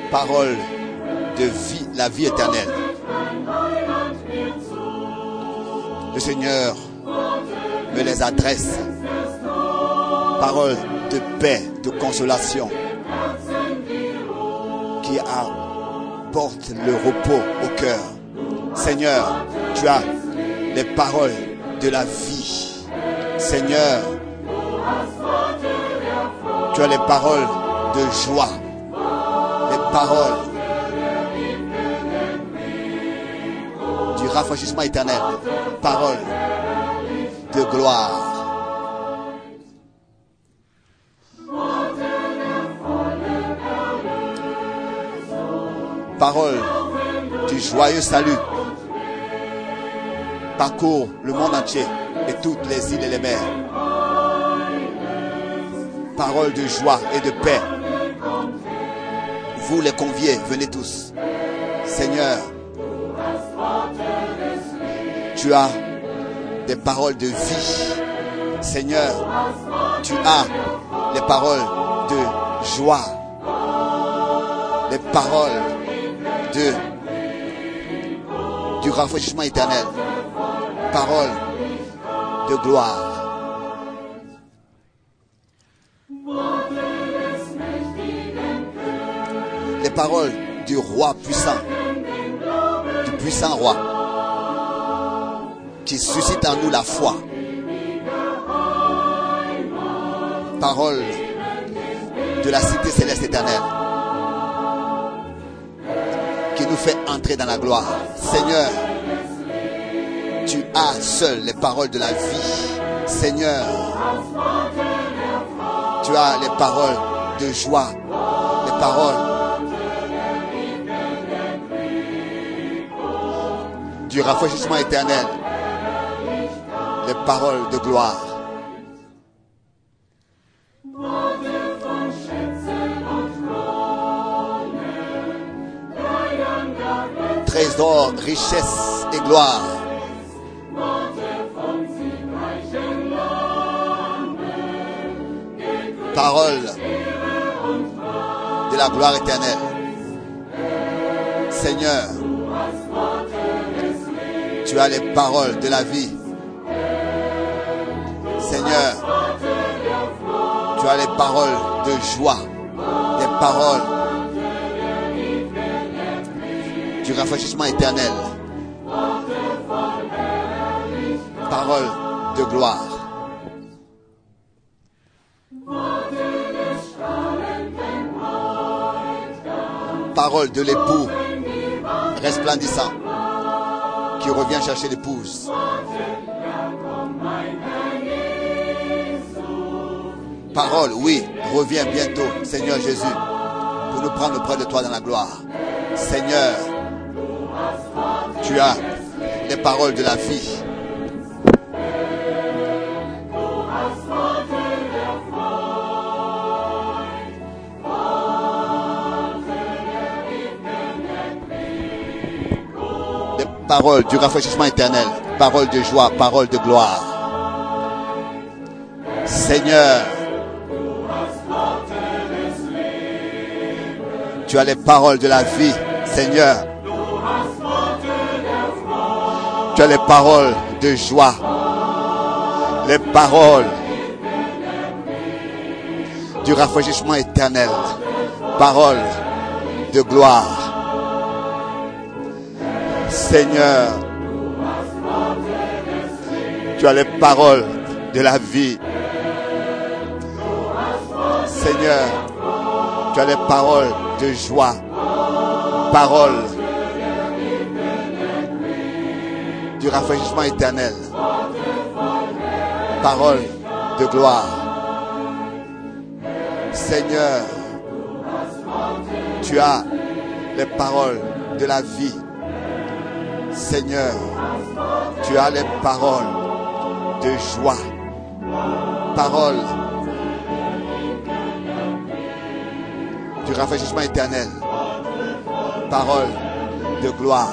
Parole de vie, la vie éternelle. Le Seigneur me les adresse. Parole de paix, de consolation, qui apporte le repos au cœur. Seigneur, tu as les paroles de la vie. Seigneur, tu as les paroles de joie, les paroles du rafraîchissement éternel, paroles de gloire. Parole du joyeux salut parcourt le monde entier et toutes les îles et les mers. Parole de joie et de paix. Vous les conviés, venez tous. Seigneur, tu as des paroles de vie. Seigneur, tu as les paroles de joie, les paroles du rafraîchissement éternel, paroles de gloire. Les paroles du roi puissant, du puissant roi, qui suscite en nous la foi. Parole de la cité céleste éternelle, qui nous fait entrer dans la gloire. Seigneur, tu as seul les paroles de la vie. Seigneur, tu as les paroles de joie, les paroles du rafraîchissement éternel, les paroles de gloire. Trésor, richesse et gloire. Parole de la gloire éternelle. Seigneur, tu as les paroles de la vie. Seigneur, tu as les paroles de joie, des paroles du rafraîchissement éternel, parole de gloire. Parole de l'époux resplendissant qui revient chercher l'épouse. Parole, oui, reviens bientôt, Seigneur Jésus, pour nous prendre près de toi dans la gloire. Seigneur, tu as les paroles de la vie. Les paroles du rafraîchissement éternel, paroles de joie, paroles de gloire. Seigneur, tu as les paroles de la vie. Seigneur, tu as les paroles de joie, les paroles du rafraîchissement éternel, paroles de gloire. Seigneur, tu as les paroles de la vie. Seigneur, tu as les paroles de joie, paroles du rafraîchissement éternel, paroles de gloire. Seigneur, tu as les paroles de la vie. Seigneur, tu as les paroles de joie, paroles du rafraîchissement éternel, paroles de gloire.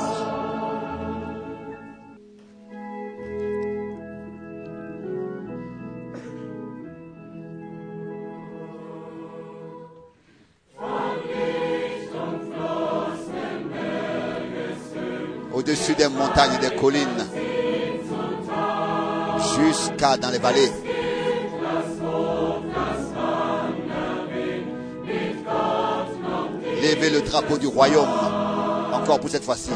au-dessus des montagnes et des collines, jusqu'à dans les vallées. Levez le drapeau du royaume, encore pour cette fois-ci.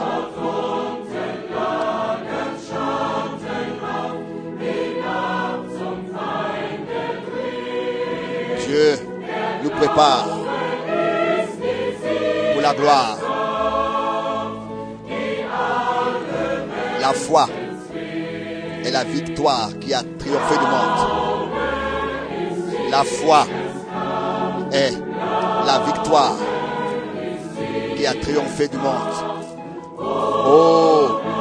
Dieu nous prépare pour la gloire. La foi est la victoire qui a triomphé du monde. La foi est la victoire qui a triomphé du monde. Oh!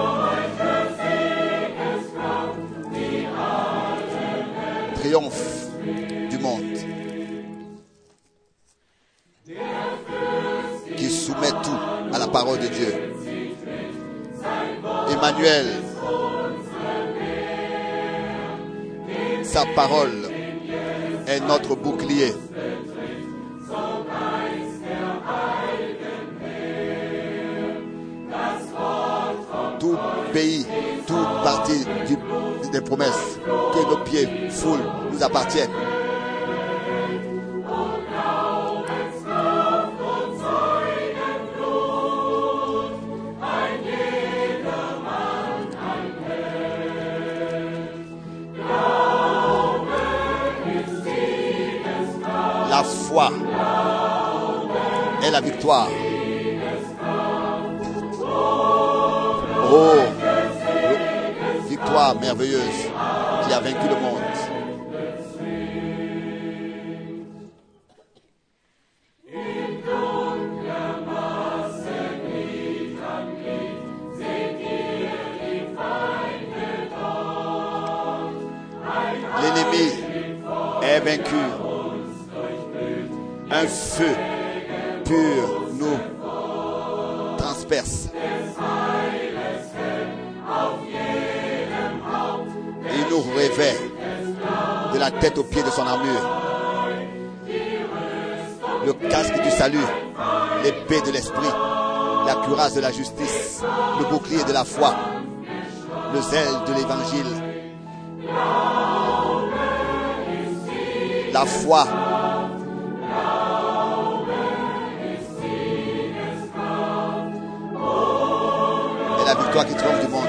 Triomphe du monde qui soumet tout à la parole de Dieu. Emmanuel, sa parole est notre bouclier. Tout pays, toute partie des promesses que nos pieds foulent nous appartiennent. La foi est la victoire. Oh, victoire merveilleuse qui a vaincu le monde. L'ennemi est vaincu. Un feu pur nous transperce. Il nous revêt de la tête aux pieds de son armure. Le casque du salut, l'épée de l'esprit, la cuirasse de la justice, le bouclier de la foi, le zèle de l'évangile. La foi est la victoire qui triomphe du monde.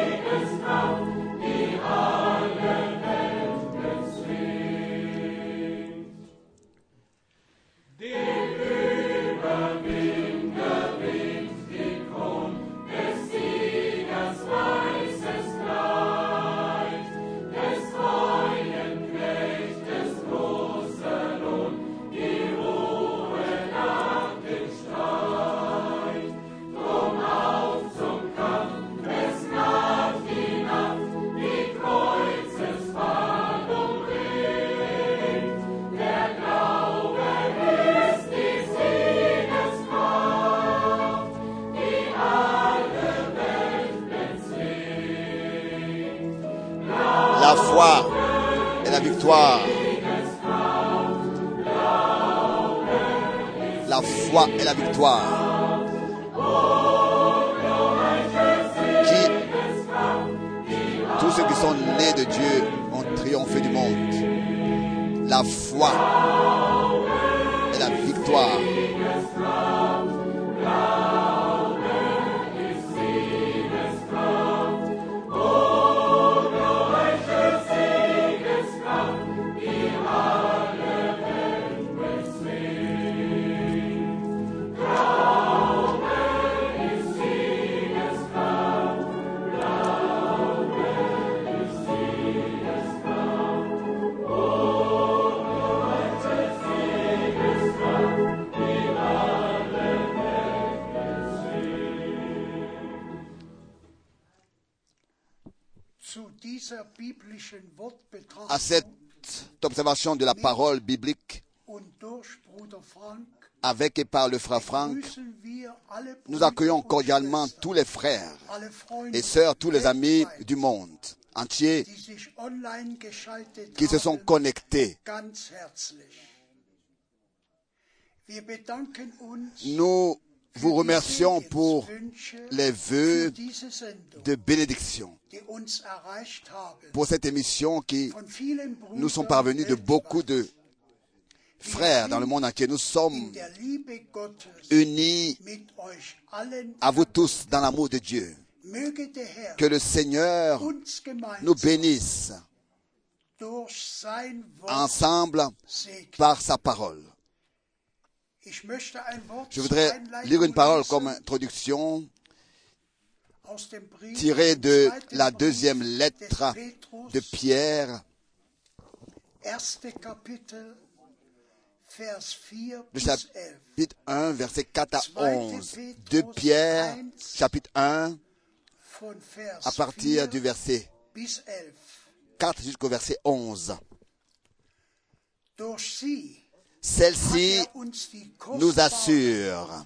La foi est la victoire. La foi est la victoire. Tous ceux qui sont nés de Dieu ont triomphé du monde. La foi est la victoire. À cette observation de la parole biblique, avec et par le frère Franck, nous accueillons cordialement tous les frères et sœurs, tous les amis du monde entier qui se sont connectés. Nous vous remercions pour les vœux de bénédiction, pour cette émission qui nous sont parvenus de beaucoup de frères dans le monde entier. Nous sommes unis à vous tous dans l'amour de Dieu. Que le Seigneur nous bénisse ensemble par sa parole. Je voudrais lire une parole comme introduction tirée de la deuxième lettre de Pierre, le chapitre 1, versets 4 à 11. De Pierre, chapitre 1, à partir du verset 4 jusqu'au verset 11. Celle-ci nous assure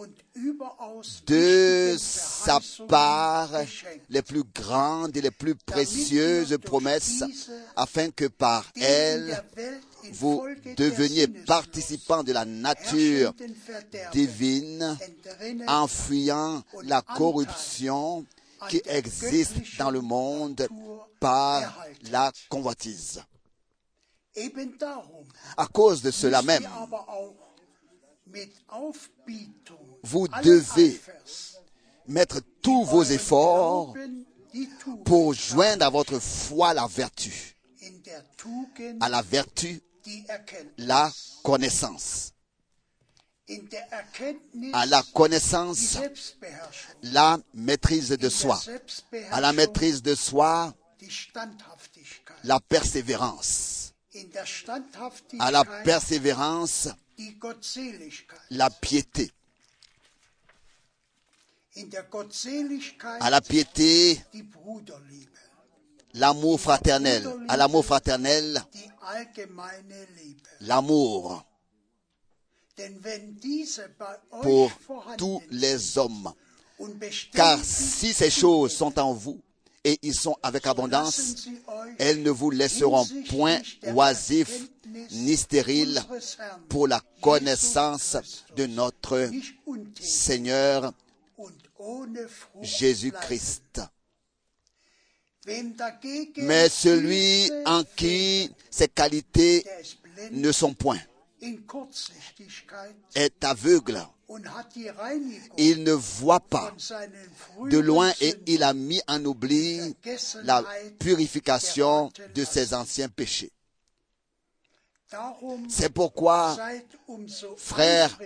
de sa part les plus grandes et les plus précieuses promesses, afin que par elles, vous deveniez participants de la nature divine, en fuyant la corruption qui existe dans le monde par la convoitise. À cause de cela même, vous devez mettre tous vos efforts pour joindre à votre foi la vertu, à la vertu la connaissance, à la connaissance la maîtrise de soi, à la maîtrise de soi la persévérance, à la persévérance la piété, à la piété l'amour fraternel, à l'amour fraternel l'amour pour tous les hommes. Car si ces choses sont en vous et ils sont avec abondance, elles ne vous laisseront point oisifs ni stériles pour la connaissance de notre Seigneur Jésus-Christ. Mais celui en qui ces qualités ne sont point est aveugle. Il ne voit pas de loin et il a mis en oubli la purification de ses anciens péchés. C'est pourquoi, frères,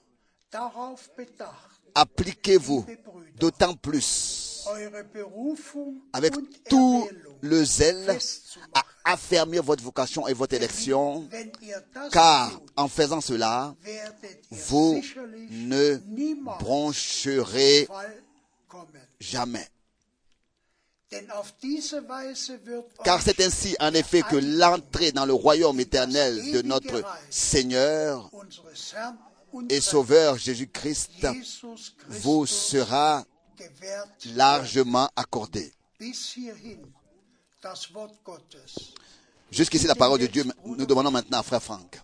appliquez-vous d'autant plus avec tout le zèle à affermir votre vocation et votre élection, car en faisant cela, vous ne broncherez jamais. Car c'est ainsi, en effet, que l'entrée dans le royaume éternel de notre Seigneur et Sauveur Jésus-Christ vous sera largement accordée. Jusqu'ici la parole de Dieu. Nous demandons maintenant à Frère Franck.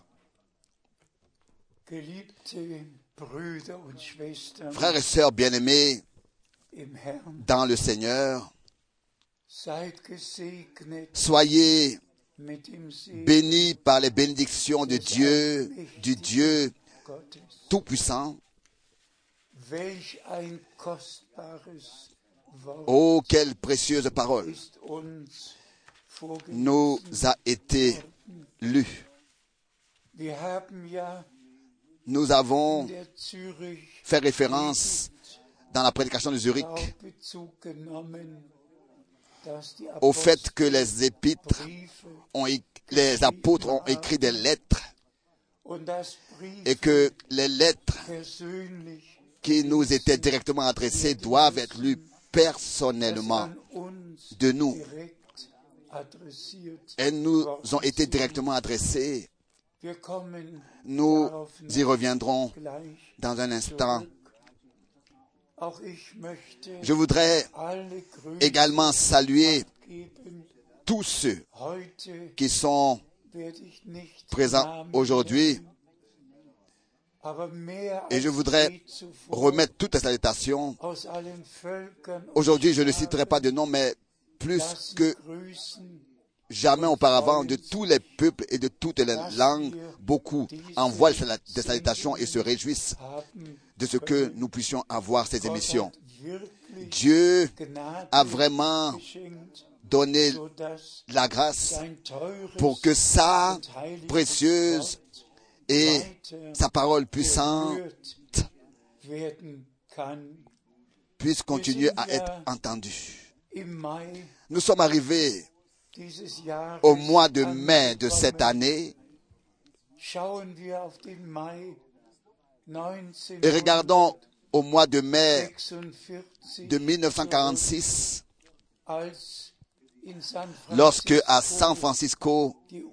Frères et sœurs bien-aimés dans le Seigneur, soyez bénis par les bénédictions de Dieu, du Dieu Tout-Puissant. Oh, quelle précieuse parole nous a été lue. Nous avons fait référence dans la prédication de Zurich au fait que les épîtres, les apôtres ont écrit des lettres et que les lettres qui nous étaient directement adressées doivent être lues personnellement de nous. Elles nous ont été directement adressées. Nous y reviendrons dans un instant. Je voudrais également saluer tous ceux qui sont présents aujourd'hui. Et je voudrais remettre toutes les salutations. Aujourd'hui, je ne citerai pas de nom, mais plus que jamais auparavant, de tous les peuples et de toutes les langues, beaucoup envoient des salutations et se réjouissent de ce que nous puissions avoir ces émissions. Dieu a vraiment donné la grâce pour que sa précieuse et sa parole puissante puisse continuer à être entendue. Nous sommes arrivés au mois de mai de cette année et regardons au mois de mai de 1946 lorsque à San Francisco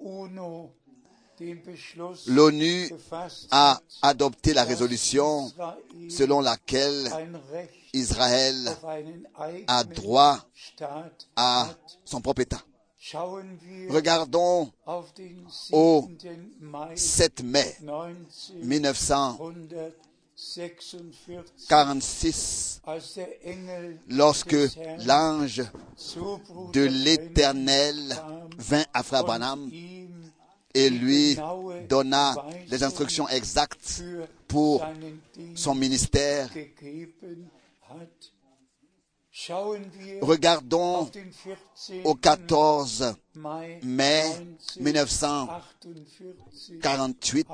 l'ONU a adopté la résolution selon laquelle Israël a droit à son propre État. Regardons au 7 mai 1946, lorsque l'ange de l'Éternel vint à Frère Branham et lui donna les instructions exactes pour son ministère. Regardons au 14 mai 1948,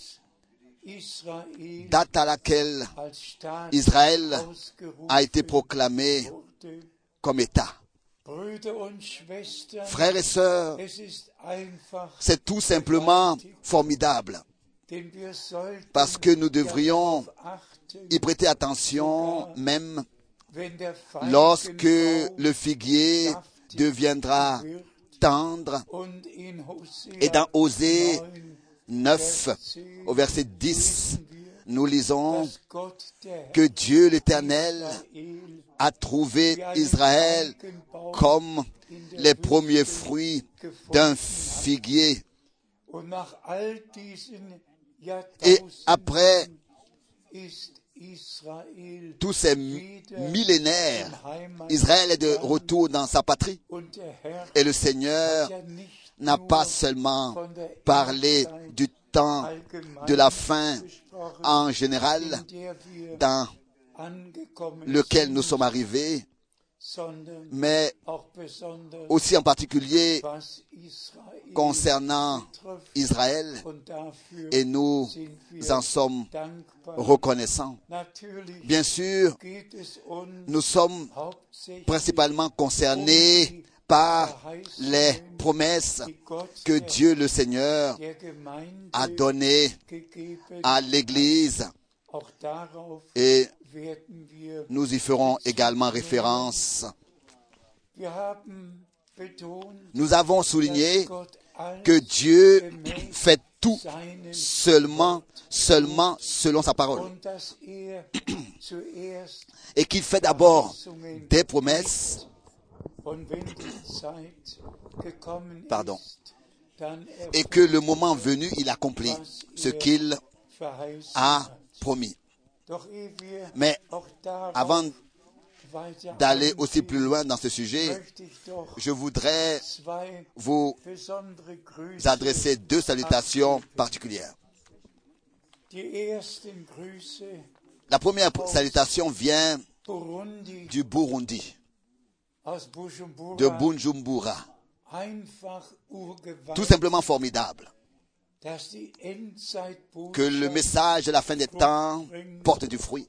date à laquelle Israël a été proclamé comme État. Frères et sœurs, c'est tout simplement formidable parce que nous devrions y prêter attention même lorsque le figuier deviendra tendre. Et dans Osée 9, au verset 10, nous lisons que Dieu l'Éternel a trouvé Israël comme les premiers fruits d'un figuier. Et après tous ces millénaires, Israël est de retour dans sa patrie. Et le Seigneur n'a pas seulement parlé du temps de la fin en général dans lequel nous sommes arrivés, mais aussi en particulier concernant Israël, et nous en sommes reconnaissants. Bien sûr, nous sommes principalement concernés par les promesses que Dieu le Seigneur a données à l'Église, et nous y ferons également référence. Nous avons souligné que Dieu fait tout seulement selon sa parole. Et qu'il fait d'abord des promesses, et que le moment venu, il accomplit ce qu'il a promis. Mais avant d'aller aussi plus loin dans ce sujet, je voudrais vous adresser deux salutations particulières. La première salutation vient du Burundi, de Bujumbura. Tout simplement formidable que le message de la fin des temps porte du fruit.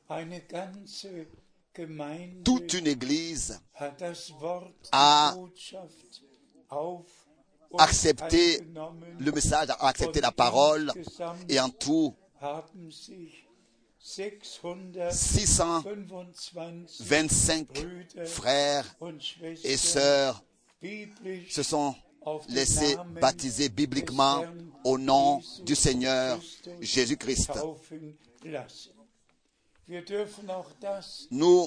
Toute une église a accepté le message, a accepté la parole, et en tout, 625 frères et sœurs se sont laissés baptiser bibliquement au nom du Seigneur Jésus-Christ. Nous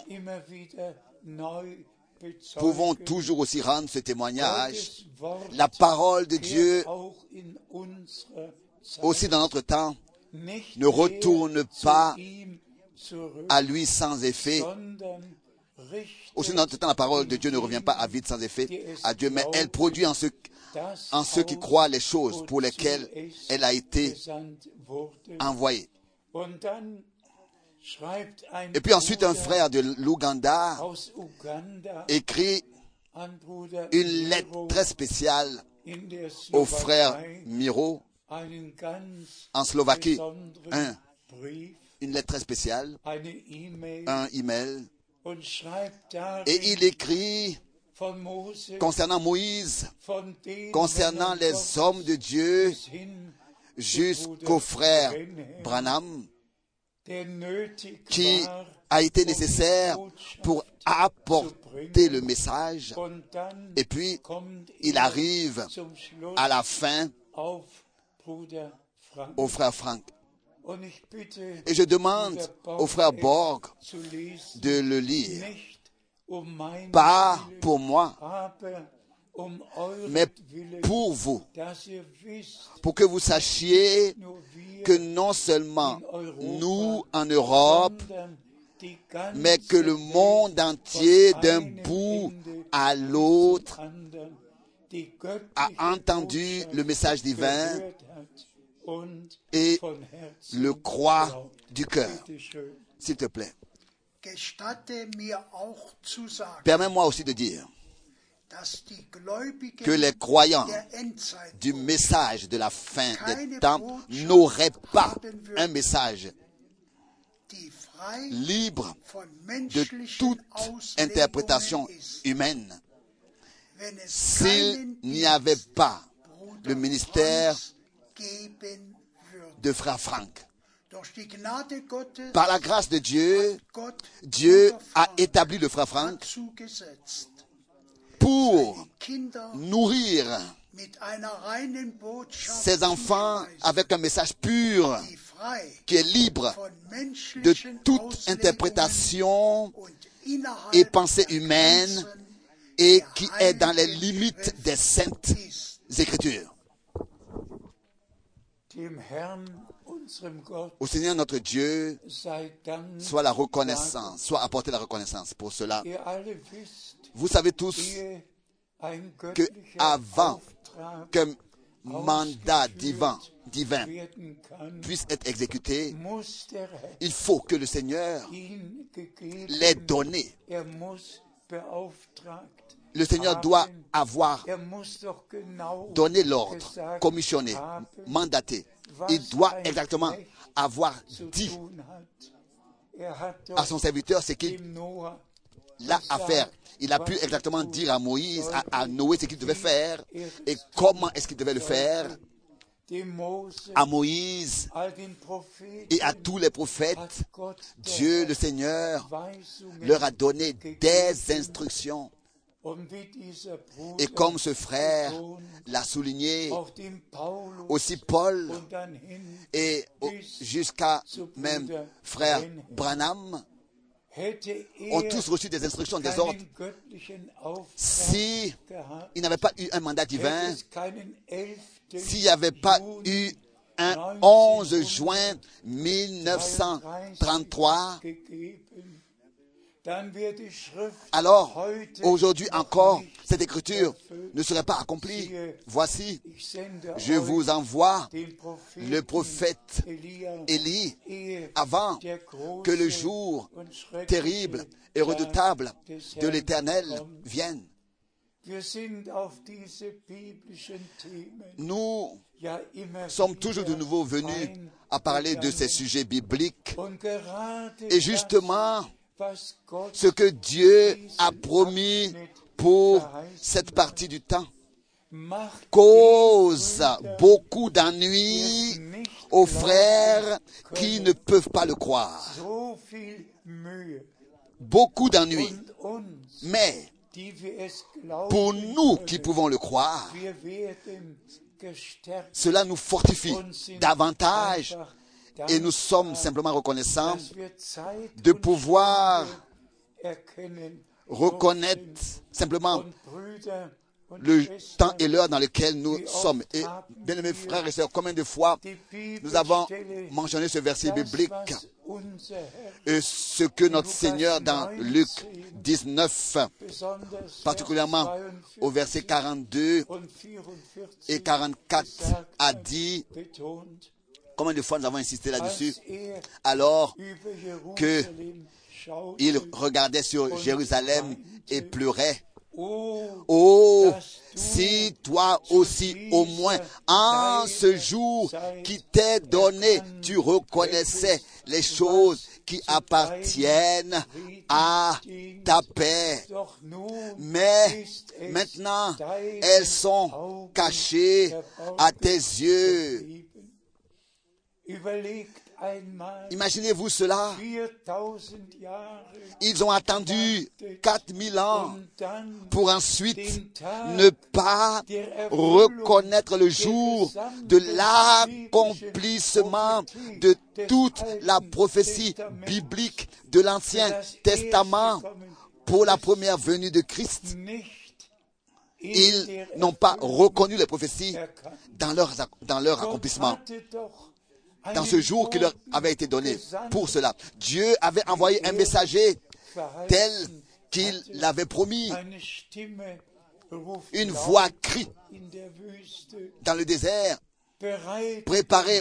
pouvons toujours aussi rendre ce témoignage. La parole de Dieu, aussi dans notre temps, ne retourne pas à lui sans effet. Aussi longtemps la parole de Dieu ne revient pas à vide sans effet à Dieu, mais elle produit en ceux qui croient les choses pour lesquelles elle a été envoyée. Et puis ensuite, un frère de l'Ouganda écrit une lettre très spéciale au frère Miro en Slovaquie. Une lettre très spéciale, un email. Et il écrit concernant Moïse, concernant les hommes de Dieu, jusqu'au frère Branham, qui a été nécessaire pour apporter le message. Et puis, il arrive à la fin au frère Frank. Et je demande au frère Borg de le lire. Pas pour moi, mais pour vous. Pour que vous sachiez que non seulement nous en Europe, mais que le monde entier d'un bout à l'autre a entendu le message divin et le croit du cœur. S'il te plaît. Permets-moi aussi de dire que les croyants du message de la fin des temps n'auraient pas un message libre de toute interprétation humaine s'il n'y avait pas le ministère de frère Frank. Par la grâce de Dieu, Dieu a établi le frère Frank pour nourrir ses enfants avec un message pur qui est libre de toute interprétation et pensée humaine et qui est dans les limites des saintes Écritures. Au Seigneur notre Dieu, soit la reconnaissance, soit apporter la reconnaissance pour cela. Vous savez tous que avant qu'un mandat divin puisse être exécuté, il faut que le Seigneur l'ait donné. Le Seigneur doit avoir donné l'ordre, commissionné, mandaté. Il doit exactement avoir dit à son serviteur ce qu'il a à faire. Il a pu exactement dire à Moïse, à Noé ce qu'il devait faire et comment est-ce qu'il devait le faire. À Moïse et à tous les prophètes, Dieu le Seigneur leur a donné des instructions. Et comme ce frère l'a souligné, aussi Paul et jusqu'à même frère Branham ont tous reçu des instructions, des ordres. Si il n'avait pas eu un mandat divin, s'il n'y avait pas eu un 11 juin 1933, alors, aujourd'hui encore, cette écriture ne serait pas accomplie. Voici, je vous envoie le prophète Élie avant que le jour terrible et redoutable de l'Éternel vienne. Nous sommes toujours de nouveau venus à parler de ces sujets bibliques. Et justement, ce que Dieu a promis pour cette partie du temps cause beaucoup d'ennuis aux frères qui ne peuvent pas le croire. Beaucoup d'ennuis. Mais pour nous qui pouvons le croire, cela nous fortifie davantage. Et nous sommes simplement reconnaissants de pouvoir reconnaître simplement le temps et l'heure dans lequel nous sommes. Et bien-aimés frères et sœurs, combien de fois nous avons mentionné ce verset biblique, et ce que notre Seigneur dans Luc 19, particulièrement au verset 42 et 44, a dit. Combien de fois nous avons insisté là-dessus, alors qu'il regardait sur Jérusalem et pleurait. Oh, si toi aussi, au moins, en ce jour qui t'est donné, tu reconnaissais les choses qui appartiennent à ta paix. Mais maintenant, elles sont cachées à tes yeux. Imaginez-vous cela. Ils ont attendu 4000 ans pour ensuite ne pas reconnaître le jour de l'accomplissement de toute la prophétie biblique de l'Ancien Testament pour la première venue de Christ. Ils n'ont pas reconnu les prophéties dans leur accomplissement. Dans ce jour qui leur avait été donné pour cela. Dieu avait envoyé un messager tel qu'il l'avait promis. Une voix crie dans le désert, préparez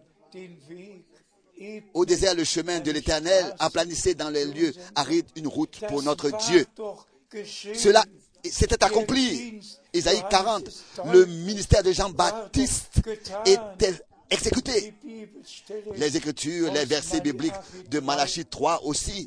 au désert le chemin de l'Éternel, aplanissez dans les lieux arides une route pour notre Dieu. Cela s'était accompli. Isaïe 40, le ministère de Jean-Baptiste était exécuté. Les Écritures, les versets bibliques de Malachie 3 aussi.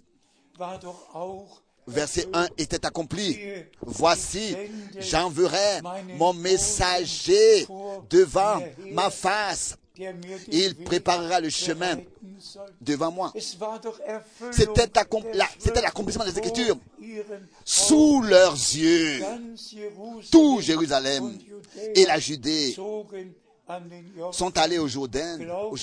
Verset 1 était accompli. Voici, j'enverrai mon messager devant ma face. Il préparera le chemin devant moi. C'était l'accomplissement des Écritures. Sous leurs yeux, tout Jérusalem et la Judée sont allés au Jourdain,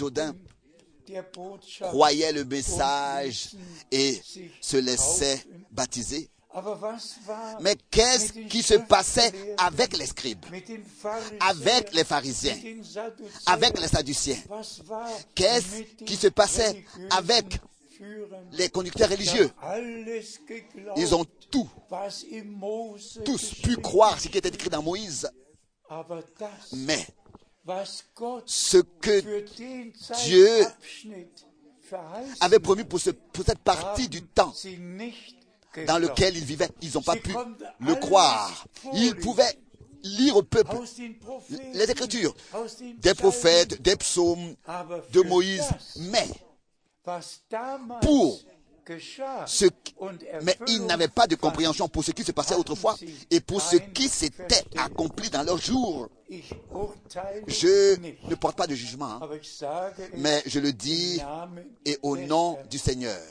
croyaient le message et se laissaient baptiser. Mais qu'est-ce qui se passait avec les scribes, avec les pharisiens, avec les sadduciens? Qu'est-ce qui se passait avec les conducteurs religieux? Ils ont tous pu croire ce qui était écrit dans Moïse. Mais ce que Dieu avait promis pour cette partie du temps dans lequel ils vivaient, ils n'ont pas pu le croire. Ils pouvaient lire au peuple les Écritures, des prophètes, des psaumes de Moïse, mais mais ils n'avaient pas de compréhension pour ce qui se passait autrefois et pour ce qui s'était accompli dans leur jour. Je ne porte pas de jugement, mais je le dis et au nom du Seigneur.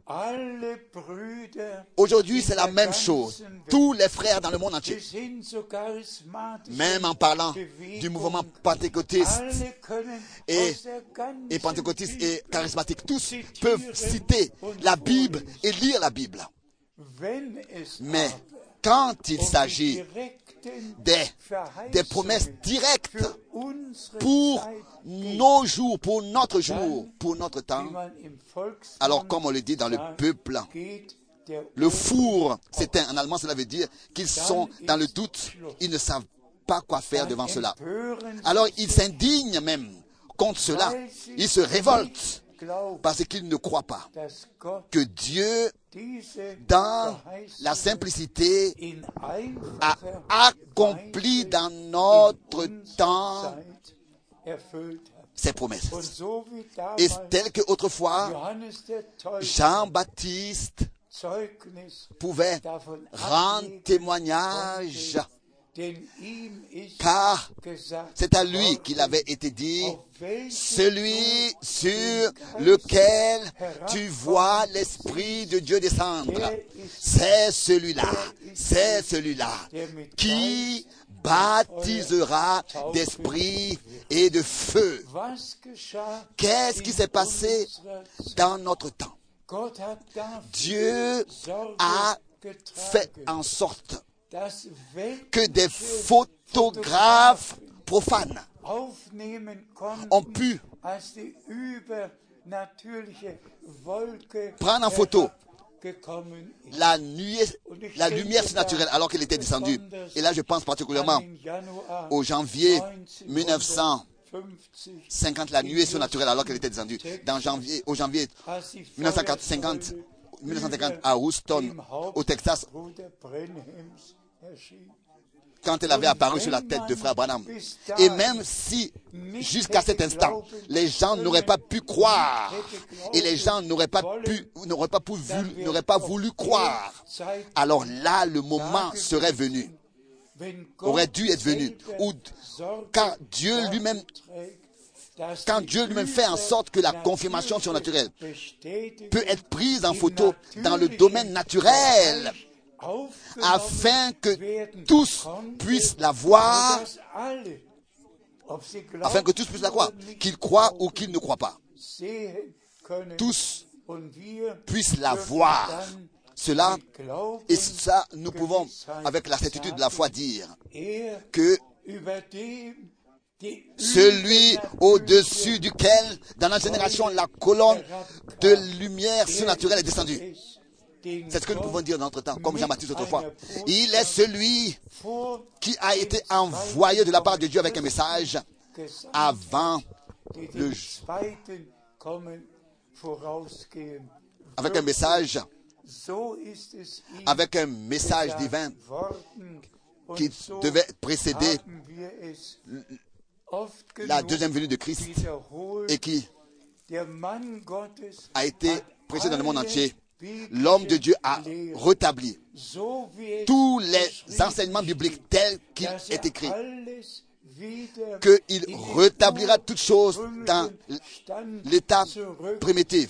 Aujourd'hui, c'est la même chose. Tous les frères dans le monde entier, même en parlant du mouvement pentecôtiste et pentecôtiste et charismatique, tous peuvent citer la Bible et lire la Bible. Mais quand il s'agit des promesses directes pour nos jours, pour notre jour, pour notre temps, alors comme on le dit dans le peuple, le four s'éteint. En allemand, cela veut dire qu'ils sont dans le doute, ils ne savent pas quoi faire devant cela. Alors ils s'indignent même contre cela, ils se révoltent parce qu'ils ne croient pas que Dieu, dans la simplicité, a accompli dans notre temps ses promesses. Et tel qu'autrefois, Jean-Baptiste pouvait rendre témoignage, car c'est à lui qu'il avait été dit, celui sur lequel tu vois l'Esprit de Dieu descendre, c'est celui-là qui baptisera d'esprit et de feu. Qu'est-ce qui s'est passé dans notre temps? Dieu a fait en sorte que des photographes profanes ont pu prendre en photo la lumière surnaturelle alors qu'elle était descendue. Et là, je pense particulièrement au janvier 1950, la nuée surnaturelle alors qu'elle était descendue. Au janvier 1950 à Houston, au Texas, quand elle avait apparu sur la tête de frère Branham. Et même si, jusqu'à cet instant, les gens n'auraient pas pu croire, et les gens n'auraient pas voulu croire, alors là, le moment serait venu, aurait dû être venu, quand Dieu lui-même fait en sorte que la confirmation surnaturelle peut être prise en photo dans le domaine naturel, afin que tous puissent la voir, qu'ils croient ou qu'ils ne croient pas. Tous puissent la voir. Cela, et ça, nous pouvons, avec la certitude de la foi, dire que celui au-dessus duquel, dans la génération, la colonne de lumière surnaturelle est descendue. C'est ce que nous pouvons dire dans notre temps, comme Jean-Baptiste autrefois. Il est celui qui a été envoyé de la part de Dieu avec un message avant avec un message divin qui devait précéder la deuxième venue de Christ et qui a été prêché dans le monde entier. L'homme de Dieu a rétabli tous les enseignements bibliques tels qu'il est écrit, qu'il rétablira toutes choses dans l'état primitif,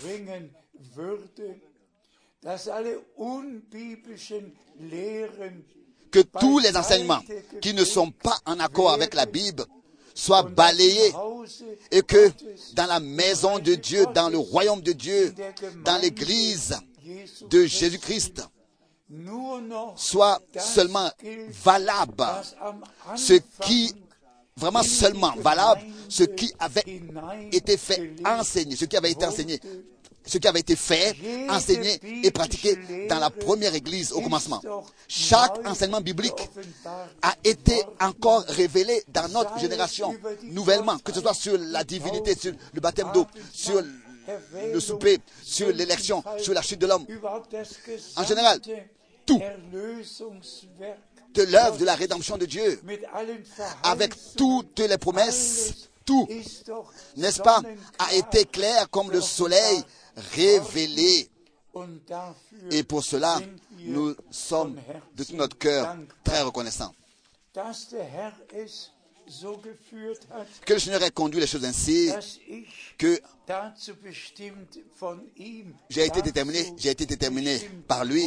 que tous les enseignements qui ne sont pas en accord avec la Bible soient balayés et que dans la maison de Dieu, dans le royaume de Dieu, dans l'église de Jésus-Christ, soit seulement valable ce qui, vraiment seulement valable, ce qui avait été fait enseigner, ce qui avait été enseigné, ce qui avait été fait, enseigné et pratiqué dans la première église au commencement. Chaque enseignement biblique a été encore révélé dans notre génération, nouvellement, que ce soit sur la divinité, sur le baptême d'eau, sur le souper, sur l'élection, sur la chute de l'homme. En général, tout de l'œuvre de la rédemption de Dieu, avec toutes les promesses, tout, n'est-ce pas, a été clair comme le soleil révélé. Et pour cela, nous sommes de tout notre cœur très reconnaissants. Que le Seigneur ait conduit les choses ainsi, que j'ai été déterminé par lui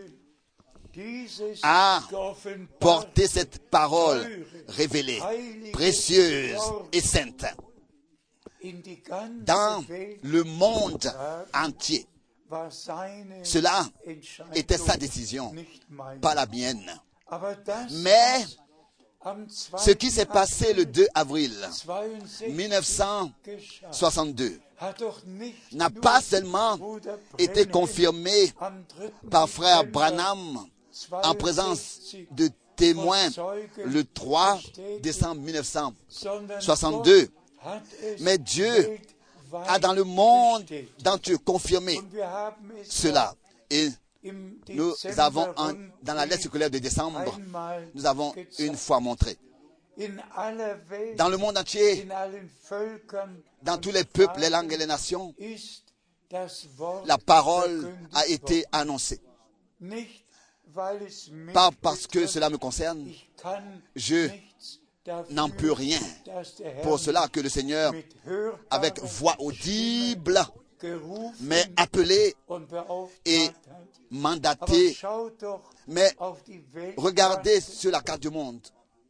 à porter cette parole révélée, précieuse et sainte dans le monde entier. Cela était sa décision, pas la mienne. Mais ce qui s'est passé le 2 avril 1962 n'a pas seulement été confirmé par frère Branham en présence de témoins le 3 décembre 1962, mais Dieu a dans le monde entier confirmé cela. Et nous avons, dans la lettre circulaire de décembre, nous avons une fois montré. Dans le monde entier, dans tous les peuples, les langues et les nations, la parole a été annoncée. Pas parce que cela me concerne, je n'en peux rien. Pour cela que le Seigneur, avec voix audible, m'ait appelé et mandaté. Mais regardez sur la carte du monde,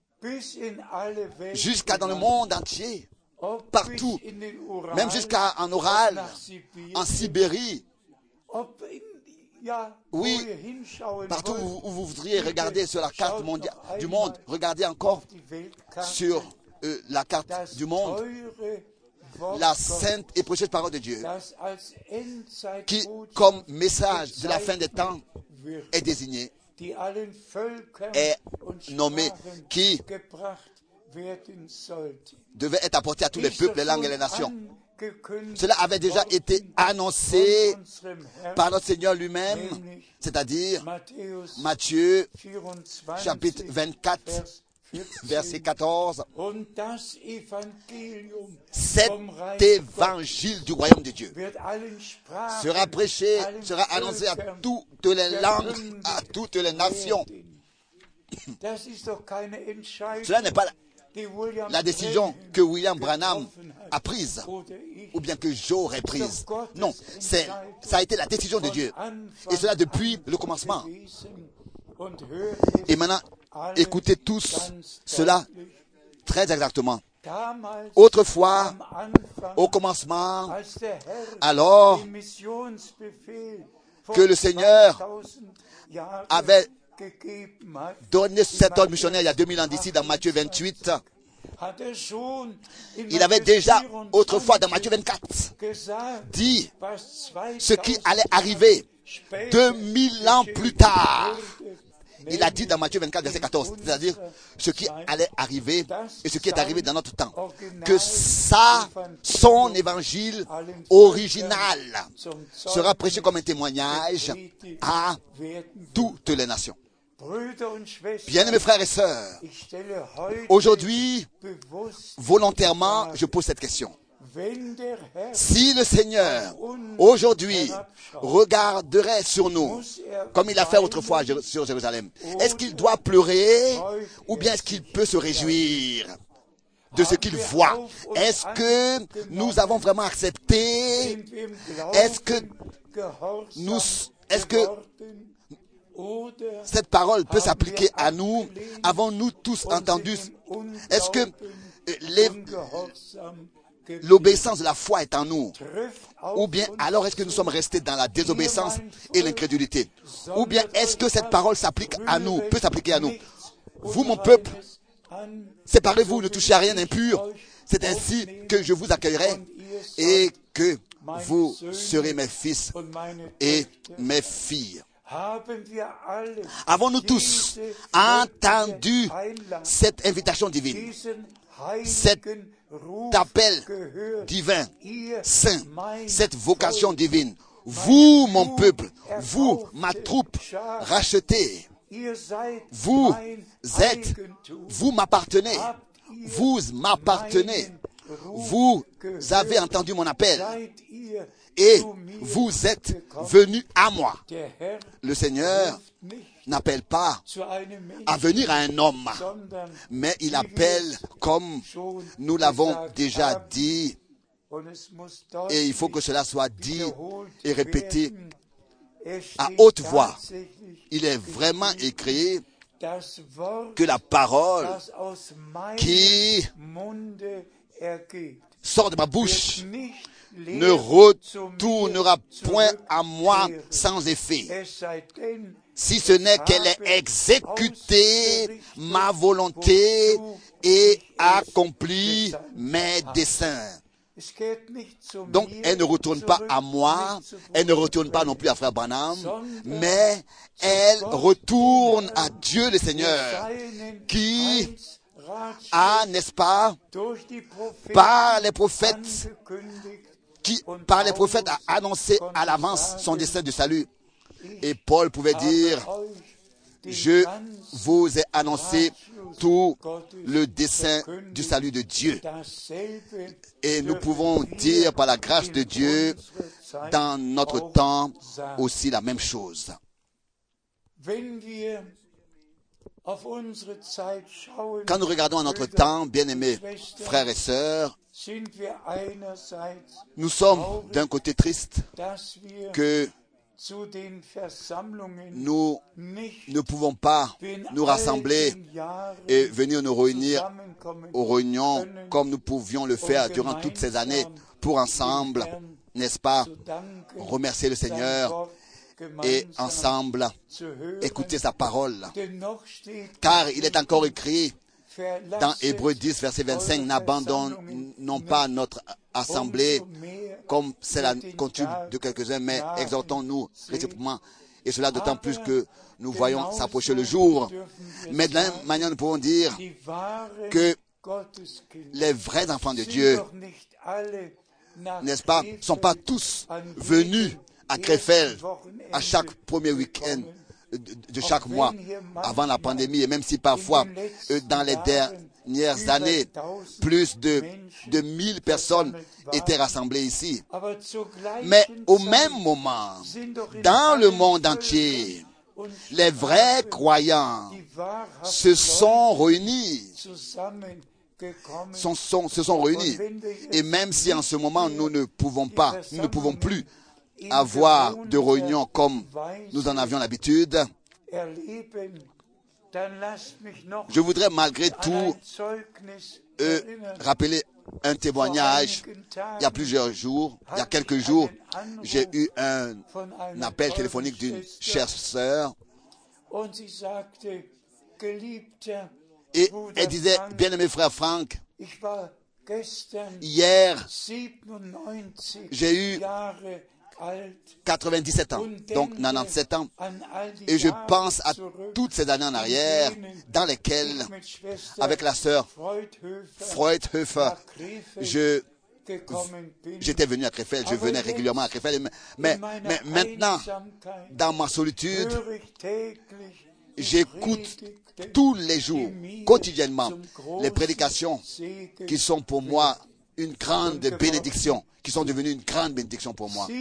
jusqu'à dans le monde entier, partout, même jusqu'en Oural, en Sibérie, Oui, partout où vous voudriez regarder sur la carte mondiale, du monde, regardez encore sur la carte du monde la sainte et précieuse parole de Dieu qui, comme message de la fin des temps, est désignée, est nommée, qui devait être apportée à tous les peuples, les langues et les nations. Cela avait déjà été annoncé par notre Seigneur lui-même, c'est-à-dire Matthieu chapitre 24, verset 14. Cet évangile du royaume de Dieu sera prêché, sera annoncé à toutes les langues, à toutes les nations. Cela n'est pas la décision que William Branham a prise, ou bien que j'aurais prise. Non, ça a été la décision de Dieu. Et cela depuis le commencement. Et maintenant, écoutez tous cela très exactement. Autrefois, au commencement, alors que le Seigneur avait donné cet ordre missionnaire il y a 2000 ans d'ici dans Matthieu 28, il avait déjà autrefois dans Matthieu 24 dit ce qui allait arriver 2000 ans plus tard. Il a dit dans Matthieu 24, verset 14, c'est-à-dire ce qui allait arriver et ce qui est arrivé dans notre temps, que son évangile original sera prêché comme un témoignage à toutes les nations. Bien-aimés frères et sœurs, aujourd'hui, volontairement, je pose cette question. Si le Seigneur, aujourd'hui, regarderait sur nous, comme il a fait autrefois sur Jérusalem, est-ce qu'il doit pleurer ou bien est-ce qu'il peut se réjouir de ce qu'il voit? Est-ce que nous avons vraiment accepté? Est-ce que cette parole peut s'appliquer à nous? Avons-nous tous entendu? Est-ce que l'obéissance de la foi est en nous? Ou bien alors est-ce que nous sommes restés dans la désobéissance et l'incrédulité? Ou bien est-ce que cette parole s'applique à nous, peut s'appliquer à nous? Vous, mon peuple, séparez-vous, ne touchez à rien d'impur. C'est ainsi que je vous accueillerai et que vous serez mes fils et mes filles. Avons-nous tous entendu cette invitation divine, cet appel divin, saint, cette vocation divine? Vous, mon peuple, vous, ma troupe rachetée, vous m'appartenez, vous avez entendu mon appel et vous êtes venus à moi. Le Seigneur n'appelle pas à venir à un homme, mais il appelle, comme nous l'avons déjà dit, et il faut que cela soit dit et répété à haute voix. Il est vraiment écrit que la parole qui sort de ma bouche ne retournera point à moi sans effet, si ce n'est qu'elle ait exécuté ma volonté et accompli mes desseins. Donc, elle ne retourne pas à moi, elle ne retourne pas non plus à Frère Branham, mais elle retourne à Dieu le Seigneur, qui a, n'est-ce pas, par les prophètes a annoncé à l'avance son dessein de salut. Et Paul pouvait dire, je vous ai annoncé tout le dessein du salut de Dieu. Et nous pouvons dire par la grâce de Dieu, dans notre temps, aussi la même chose. Quand nous regardons à notre temps, bien-aimés frères et sœurs, nous sommes d'un côté tristes que nous ne pouvons pas nous rassembler et venir nous réunir aux réunions comme nous pouvions le faire durant toutes ces années pour ensemble, n'est-ce pas, remercier le Seigneur et ensemble écouter sa parole. Car il est encore écrit dans Hébreux 10, verset 25, n'abandonnons pas notre assemblée comme c'est la coutume de quelques-uns, mais exhortons-nous réciproquement. Et cela d'autant plus que nous voyons s'approcher le jour. Mais de la même manière, nous pouvons dire que les vrais enfants de Dieu, n'est-ce pas, ne sont pas tous venus à Krefeld à chaque premier week-end de chaque mois avant la pandémie. Et même si parfois, dans les dernières années, plus de 1000 personnes étaient rassemblées ici. Mais au même moment, dans le monde entier, les vrais croyants se sont réunis. Se sont réunis. Et même si en ce moment nous ne pouvons plus avoir de réunions comme nous en avions l'habitude, je voudrais malgré tout rappeler un témoignage. Il y a quelques jours, j'ai eu un appel téléphonique d'une chère sœur. Et elle disait, bien-aimé frère Franck, hier, j'ai eu 97 ans, donc 97 ans, et je pense à toutes ces années en arrière dans lesquelles, avec la sœur Freudhöfer, j'étais venu à Krefeld, je venais régulièrement à Krefeld, mais maintenant, dans ma solitude, j'écoute tous les jours, quotidiennement, les prédications qui sont pour moi une grande bénédiction, qui sont devenues une grande bénédiction pour moi.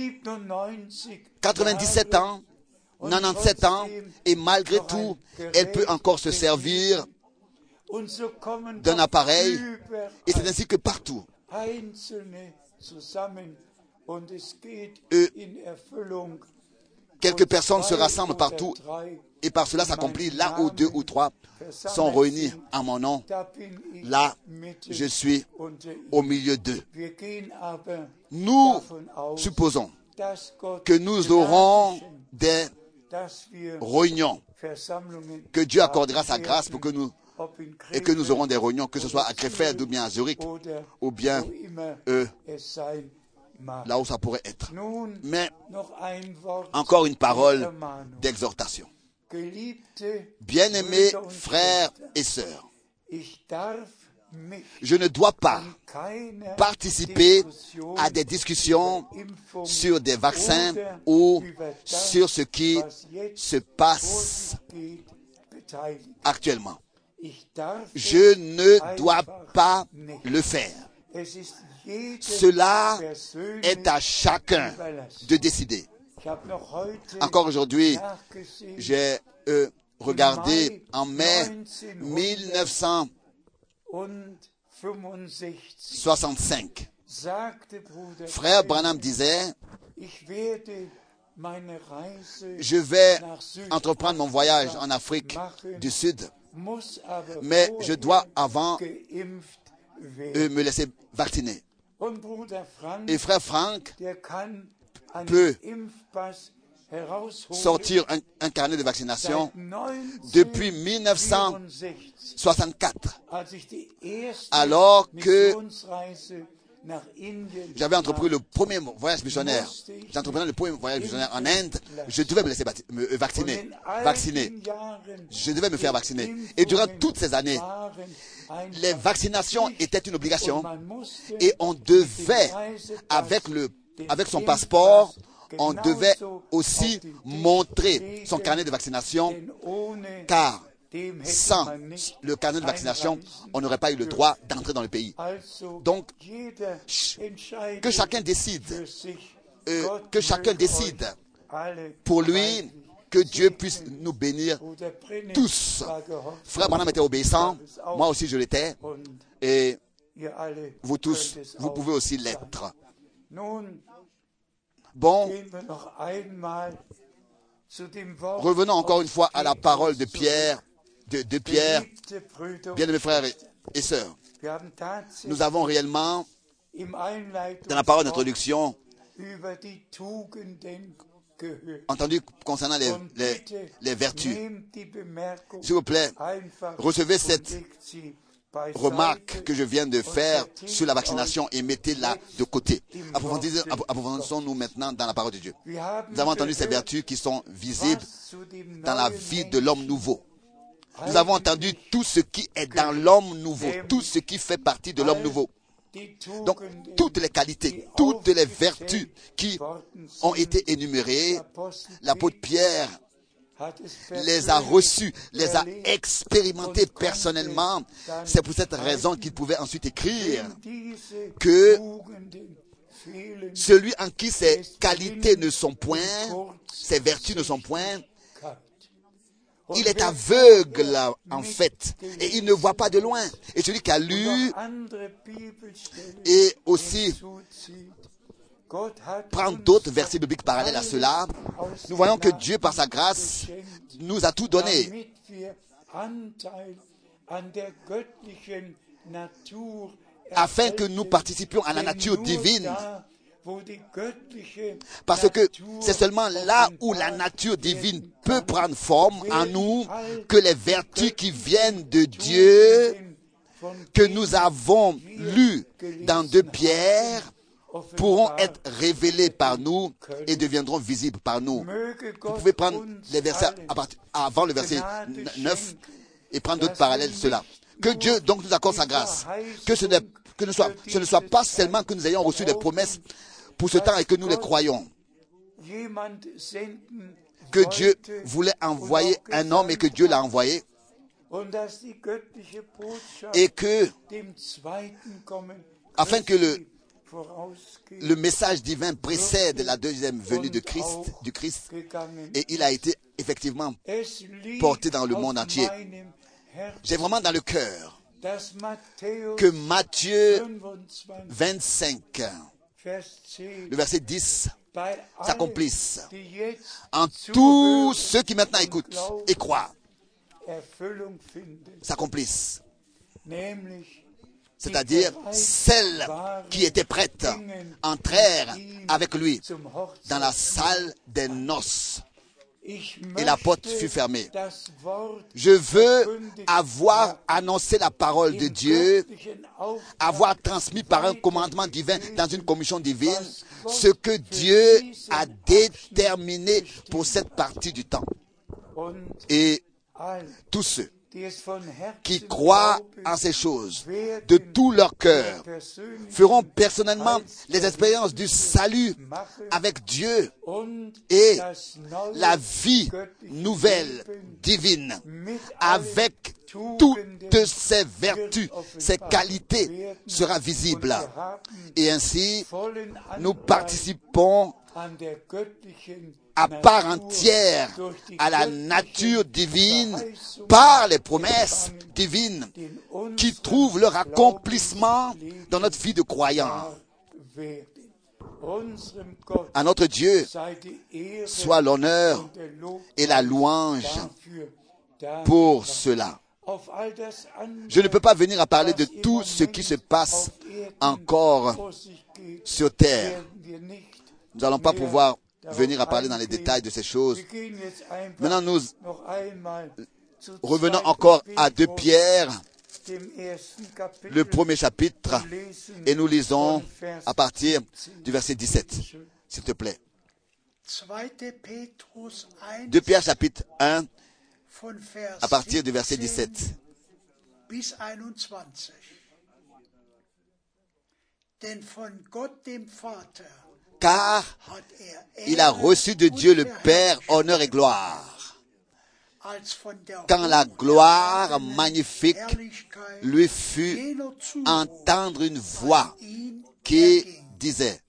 97 ans, 97 ans, et malgré tout, elle peut encore se servir d'un appareil, et c'est ainsi que partout. Quelques personnes se rassemblent partout, et par cela s'accomplit là où 2 ou 3 sont réunis en mon nom. Là, je suis au milieu d'eux. Nous supposons que nous aurons des réunions, que Dieu accordera sa grâce pour que nous aurons des réunions, que ce soit à Krefeld ou bien à Zurich, ou bien là où ça pourrait être. Mais encore une parole d'exhortation. Bien-aimés frères et sœurs, je ne dois pas participer à des discussions sur des vaccins ou sur ce qui se passe actuellement. Je ne dois pas le faire. Cela est à chacun de décider. Encore aujourd'hui, j'ai regardé en mai 1965. Frère Branham disait, je vais entreprendre mon voyage en Afrique du Sud, mais je dois avant me laisser vacciner. Et frère Franck peut sortir un carnet de vaccination depuis 1964, alors que j'avais entrepris le premier voyage missionnaire. J'ai entrepris le premier voyage missionnaire en Inde. Je devais me laisser vacciner. Je devais me faire vacciner. Et durant toutes ces années, les vaccinations étaient une obligation. Et on devait, avec son passeport, on devait aussi montrer son carnet de vaccination, car sans le carnet de vaccination, on n'aurait pas eu le droit d'entrer dans le pays. Donc, que chacun décide, pour lui, que Dieu puisse nous bénir tous. Frère Branham était obéissant, moi aussi je l'étais, et vous tous, vous pouvez aussi l'être. Bon, revenons encore une fois à la parole de Pierre, bien-aimés frères et sœurs. Nous avons réellement, dans la parole d'introduction, entendu concernant les vertus. S'il vous plaît, recevez cette remarque que je viens de faire sur la vaccination et mettez-la de côté. Approfondissons-nous maintenant dans la parole de Dieu. Nous avons entendu ces vertus qui sont visibles dans la vie de l'homme nouveau. Nous avons entendu tout ce qui est dans l'homme nouveau, tout ce qui fait partie de l'homme nouveau. Donc, toutes les qualités, toutes les vertus qui ont été énumérées, l'apôtre Pierre les a reçues, les a expérimentées personnellement. C'est pour cette raison qu'il pouvait ensuite écrire que celui en qui ces qualités ne sont point, ces vertus ne sont point, il est aveugle en fait et il ne voit pas de loin. Et celui qui a lu et aussi prend d'autres versets bibliques parallèles à cela, nous voyons que Dieu par sa grâce nous a tout donné afin que nous participions à la nature divine. Parce que c'est seulement là où la nature divine peut prendre forme en nous que les vertus qui viennent de Dieu, que nous avons lues dans 2 Pierre, pourront être révélées par nous et deviendront visibles par nous. Vous pouvez prendre les versets avant le verset 9 et prendre d'autres parallèles de cela. Que Dieu donc nous accorde sa grâce. Que ce ne soit pas seulement que nous ayons reçu des promesses pour ce temps et que nous les croyons. Que Dieu voulait envoyer un homme et que Dieu l'a envoyé. Et que, afin que le message divin précède la deuxième venue du Christ, et il a été effectivement porté dans le monde entier. J'ai vraiment dans le cœur que Matthieu 25, le verset 10, s'accomplisse en tous ceux qui maintenant écoutent et croient, s'accomplisse. C'est-à-dire celles qui étaient prêtes entrèrent avec lui dans la salle des noces. Et la porte fut fermée. Je veux avoir annoncé la parole de Dieu, avoir transmis par un commandement divin dans une commission divine ce que Dieu a déterminé pour cette partie du temps. Et tous ceux qui croient en ces choses de tout leur cœur feront personnellement les expériences du salut avec Dieu et la vie nouvelle divine avec toutes ses vertus, ses qualités sera visible. Et ainsi, nous participons à part entière à la nature divine par les promesses divines qui trouvent leur accomplissement dans notre vie de croyant. À notre Dieu soit l'honneur et la louange pour cela. Je ne peux pas venir à parler de tout ce qui se passe encore sur terre. Nous n'allons pas pouvoir venir à parler dans les détails de ces choses. Maintenant, nous revenons encore à 2 Pierre, le premier chapitre, et nous lisons à partir du verset 17, s'il te plaît. 2 Pierre chapitre 1, à partir du verset 17. Car il a reçu de Dieu le Père honneur et gloire, quand la gloire magnifique lui fut entendre une voix qui disait: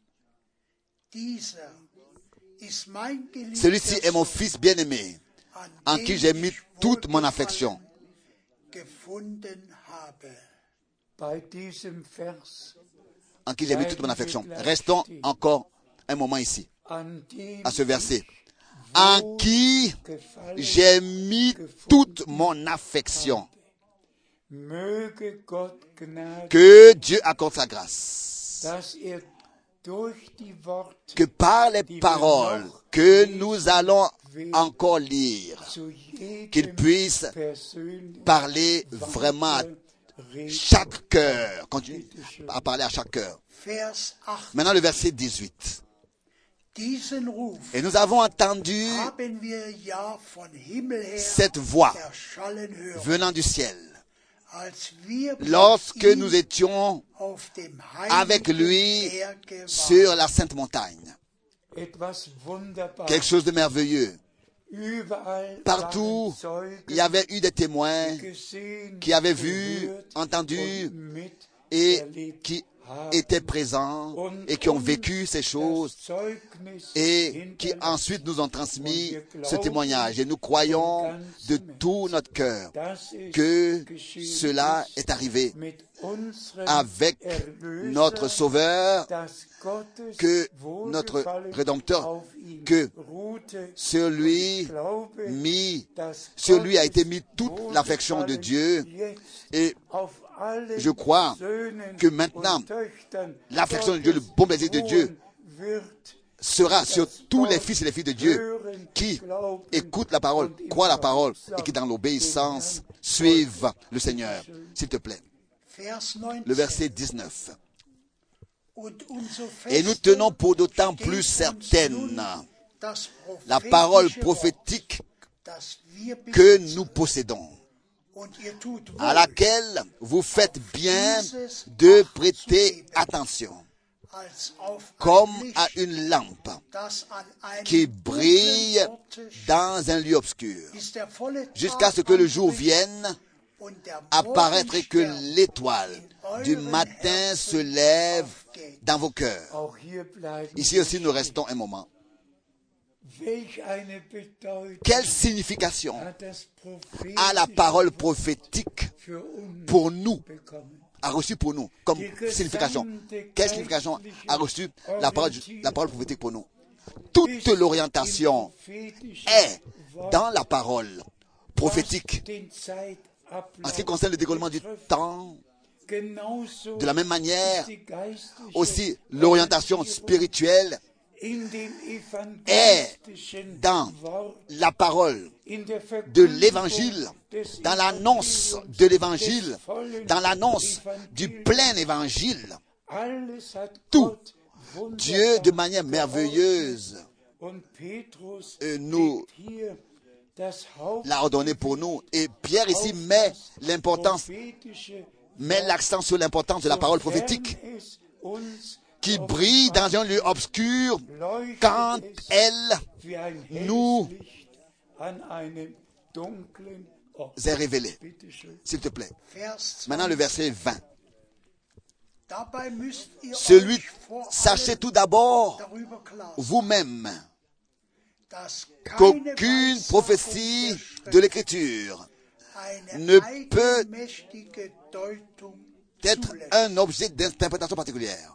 celui-ci est mon fils bien-aimé, en qui j'ai mis toute mon affection. En qui j'ai mis toute mon affection. Restons encore un moment ici, à ce verset. En qui j'ai mis toute mon affection. Que Dieu accorde sa grâce que par les paroles que nous allons encore lire, qu'il puisse parler vraiment à chaque cœur, continue à parler à chaque cœur. Maintenant le verset 18. Et nous avons entendu cette voix venant du ciel lorsque nous étions avec lui sur la sainte montagne. Quelque chose de merveilleux. Partout, il y avait eu des témoins qui avaient vu, entendu et qui étaient présents et qui ont vécu ces choses et qui ensuite nous ont transmis ce témoignage. Et nous croyons de tout notre cœur que cela est arrivé avec notre Sauveur, que notre Rédempteur, que sur lui a été mis toute l'affection de Dieu. Et je crois que maintenant, l'affection de Dieu, le bon plaisir de Dieu sera sur tous les fils et les filles de Dieu qui écoutent la parole, croient la parole et qui dans l'obéissance suivent le Seigneur. S'il te plaît. Le verset 19. Et nous tenons pour d'autant plus certaine la parole prophétique que nous possédons, à laquelle vous faites bien de prêter attention, comme à une lampe qui brille dans un lieu obscur, jusqu'à ce que le jour vienne apparaître et que l'étoile du matin se lève dans vos cœurs. Ici aussi, nous restons un moment. Quelle signification a la parole prophétique pour nous, a reçu pour nous, comme signification? Quelle signification a reçu la parole prophétique pour nous? Toute l'orientation est dans la parole prophétique. En ce qui concerne le déroulement du temps, de la même manière, aussi l'orientation spirituelle est dans la parole de l'évangile, dans l'annonce de l'évangile, dans l'annonce du plein évangile. Tout, Dieu de manière merveilleuse nous l'a ordonné pour nous. Et Pierre ici met l'accent sur l'importance de la parole prophétique qui brille dans un lieu obscur quand elle nous est révélée. S'il te plaît. Maintenant le verset 20. Sachez tout d'abord vous-même qu'aucune prophétie de l'Écriture ne peut être un objet d'interprétation particulière.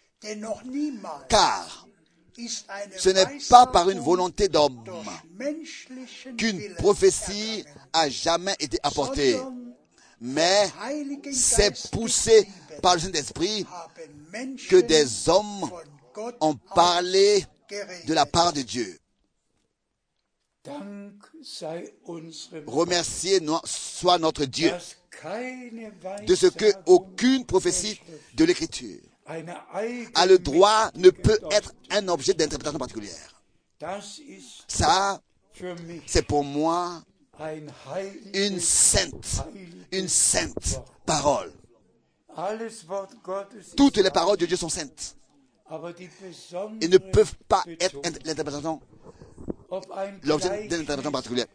Car ce n'est pas par une volonté d'homme qu'une prophétie a jamais été apportée, mais c'est poussé par le Saint-Esprit que des hommes ont parlé de la part de Dieu. Remercié soit notre Dieu de ce que aucune prophétie de l'Écriture a le droit, ne peut être un objet d'interprétation particulière. Ça, c'est pour moi une sainte parole. Toutes les paroles de Dieu sont saintes et ne peuvent pas être l'interprétation, l'objet d'une interprétation particulière.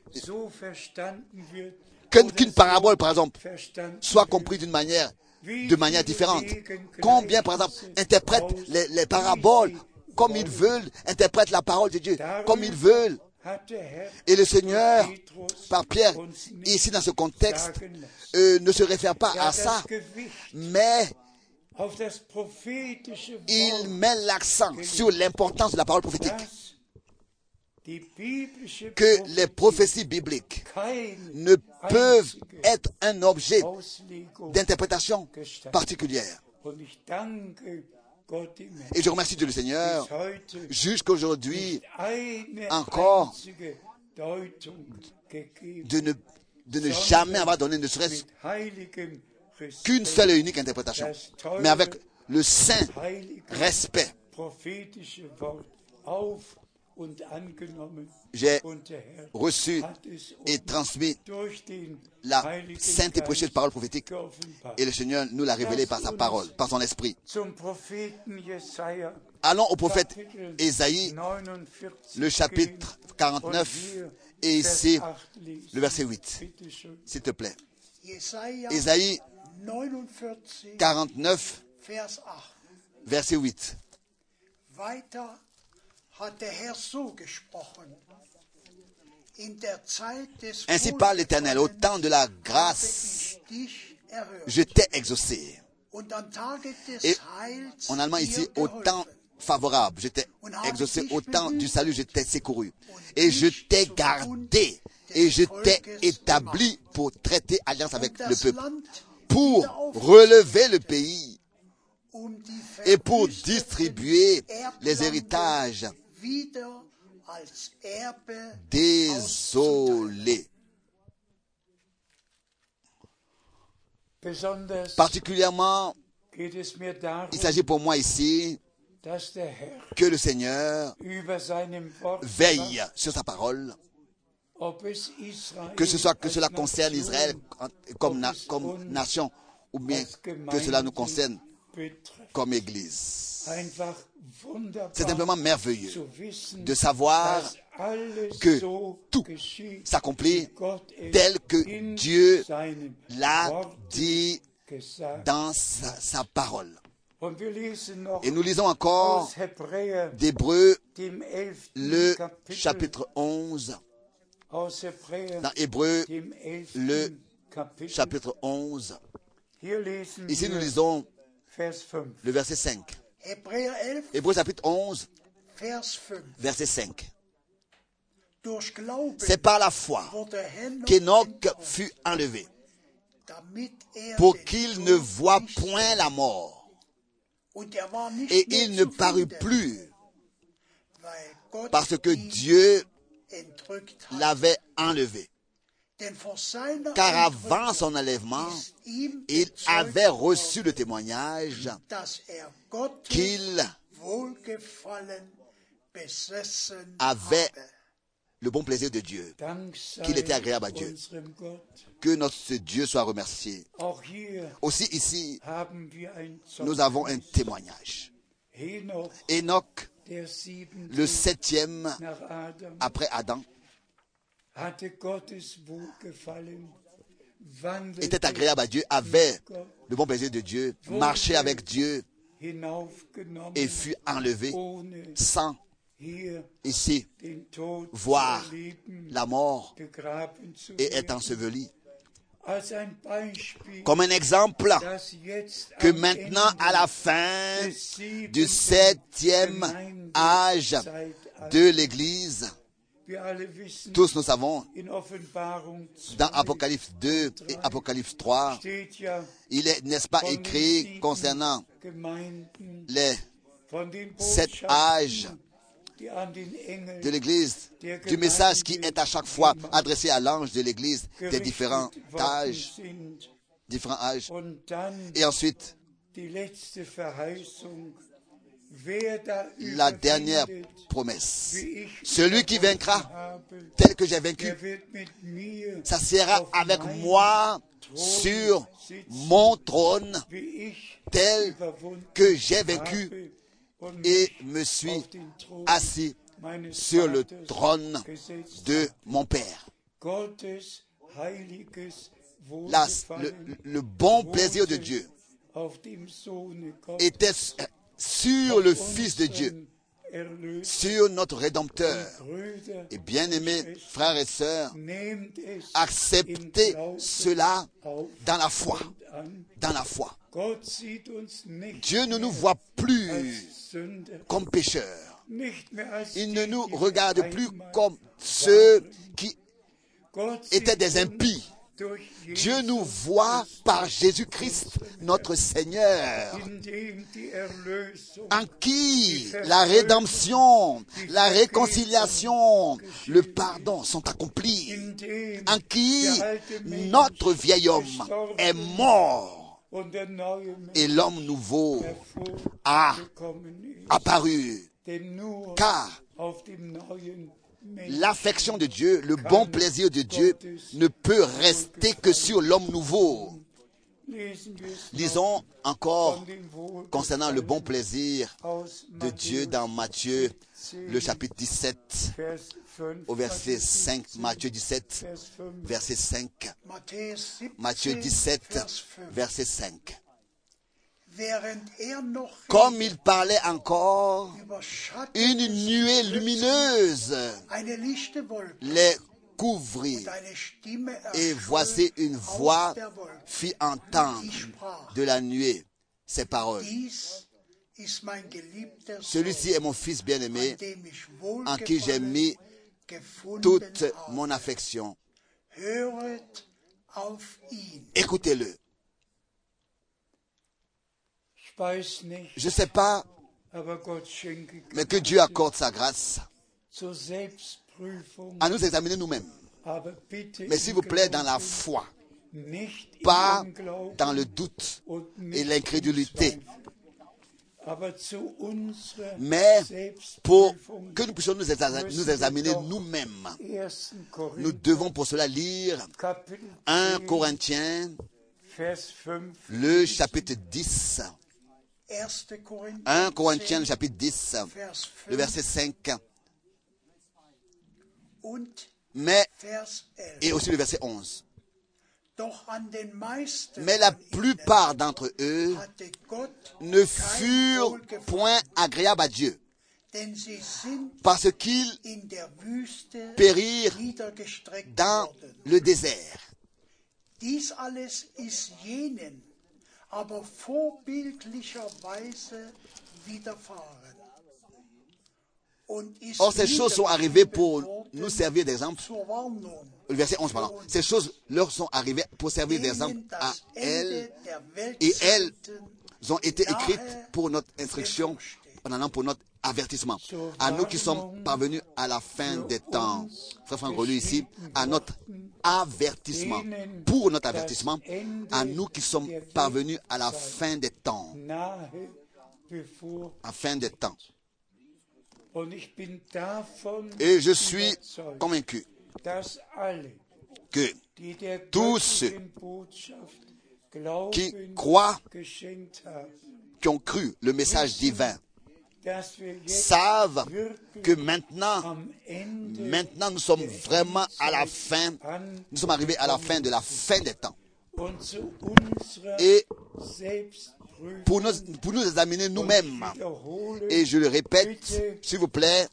Qu'une parabole, par exemple, soit comprise de manière différente. Combien, par exemple, interprètent les paraboles comme ils veulent, interprètent la parole de Dieu comme ils veulent. Et le Seigneur, par Pierre, ici dans ce contexte, ne se réfère pas à ça, mais il met l'accent sur l'importance de la parole prophétique. Que les prophéties bibliques ne peuvent être un objet d'interprétation particulière. Et je remercie Dieu le Seigneur jusqu'aujourd'hui encore de ne jamais avoir donné ne serait-ce qu'une seule et unique interprétation, mais avec le saint respect. J'ai reçu et transmis la sainte et précieuse parole prophétique et le Seigneur nous l'a révélée par sa parole, par son esprit. Allons au prophète Ésaïe, le chapitre 49 et ici le verset 8, s'il te plaît. Ésaïe 49, verset 8. Ainsi parle l'Éternel, au temps de la grâce, je t'ai exaucé. Et en allemand ici, au temps favorable, je t'ai exaucé, au temps du salut, je t'ai secouru. Et je t'ai gardé, et je t'ai établi pour traiter alliance avec le peuple, pour relever le pays et pour distribuer les héritages désolés. Particulièrement, il s'agit pour moi ici que le Seigneur veille sur sa parole, que cela concerne Israël comme nation, ou bien que cela nous concerne comme Église. C'est simplement merveilleux de savoir que tout s'accomplit tel que Dieu l'a dit dans sa parole. Et nous lisons encore d'Hébreux, le chapitre 11. Dans Hébreux, le chapitre 11. Ici, nous lisons le verset 5. Hébreux chapitre 11, verset 5. C'est par la foi qu'Enoch fut enlevé, pour qu'il ne voie point la mort. Et il ne parut plus, parce que Dieu l'avait enlevé. Car avant son enlèvement, il avait reçu le témoignage qu'il avait le bon plaisir de Dieu, qu'il était agréable à Dieu. Que notre Dieu soit remercié. Aussi ici, nous avons un témoignage. Enoch, le 7e après Adam, était agréable à Dieu, avait le bon plaisir de Dieu, marchait avec Dieu et fut enlevé sans ici voir la mort et être enseveli. Comme un exemple que maintenant à la fin du 7e âge de l'Église, tous nous savons, dans Apocalypse 2 et Apocalypse 3, il est, n'est-ce pas, écrit concernant les 7 âges de l'Église, du message qui est à chaque fois adressé à l'ange de l'Église des différents âges. Et ensuite, la dernière promesse. Celui qui vaincra, tel que j'ai vaincu, s'assiera avec moi sur mon trône, tel que j'ai vaincu et me suis assis sur le trône de mon Père. Le bon plaisir de Dieu était sur le Fils de Dieu, sur notre Rédempteur. Et bien-aimés frères et sœurs, acceptez cela dans la foi. Dans la foi. Dieu ne nous voit plus comme pécheurs. Il ne nous regarde plus comme ceux qui étaient des impies. Dieu nous voit par Jésus-Christ, notre Seigneur, en qui la rédemption, la réconciliation, le pardon sont accomplis, en qui notre vieil homme est mort et l'homme nouveau a apparu. Car l'affection de Dieu, le bon plaisir de Dieu ne peut rester que sur l'homme nouveau. Lisons encore concernant le bon plaisir de Dieu dans Matthieu, le chapitre 17, au verset 5. Matthieu 17, verset 5. Matthieu 17, verset 5. Comme il parlait encore, une nuée lumineuse les couvrit. Et voici une voix fit entendre de la nuée ces paroles. Celui-ci est mon fils bien-aimé, en qui j'ai mis toute mon affection. Écoutez-le. Je ne sais pas, mais que Dieu accorde sa grâce à nous examiner nous-mêmes. Mais s'il vous plaît, dans la foi, pas dans le doute et l'incrédulité, mais pour que nous puissions nous examiner nous-mêmes. Nous devons pour cela lire 1 Corinthiens, le chapitre 10. 1 Corinthiens, chapitre 10, le verset 5. Mais, et aussi le verset 11. Mais la plupart d'entre eux ne furent point agréables à Dieu, parce qu'ils périrent dans le désert. Aber vorbildlicherweise widerfahren. Or, ces choses sont arrivées pour nous servir d'exemple. Le verset 11, pardon. Ces choses leur sont arrivées pour servir d'exemple à elles, et elles ont été écrites pour notre instruction, en allant pour notre avertissement. À nous qui sommes parvenus à la fin des temps. Frère Franck relu ici, à notre avertissement. Pour notre avertissement, à nous qui sommes parvenus à la fin des temps. À la fin des temps. Et je suis convaincu que tous ceux qui croient, qui ont cru le message divin, savent que maintenant nous sommes vraiment à la fin, nous sommes arrivés à la fin de la fin des temps. Et pour nous examiner nous-mêmes, et je le répète, s'il vous plaît,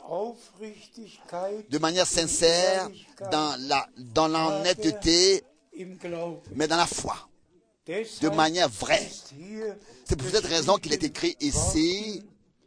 de manière sincère, dans l'honnêteté, mais dans la foi, de manière vraie. C'est pour cette raison qu'il est écrit ici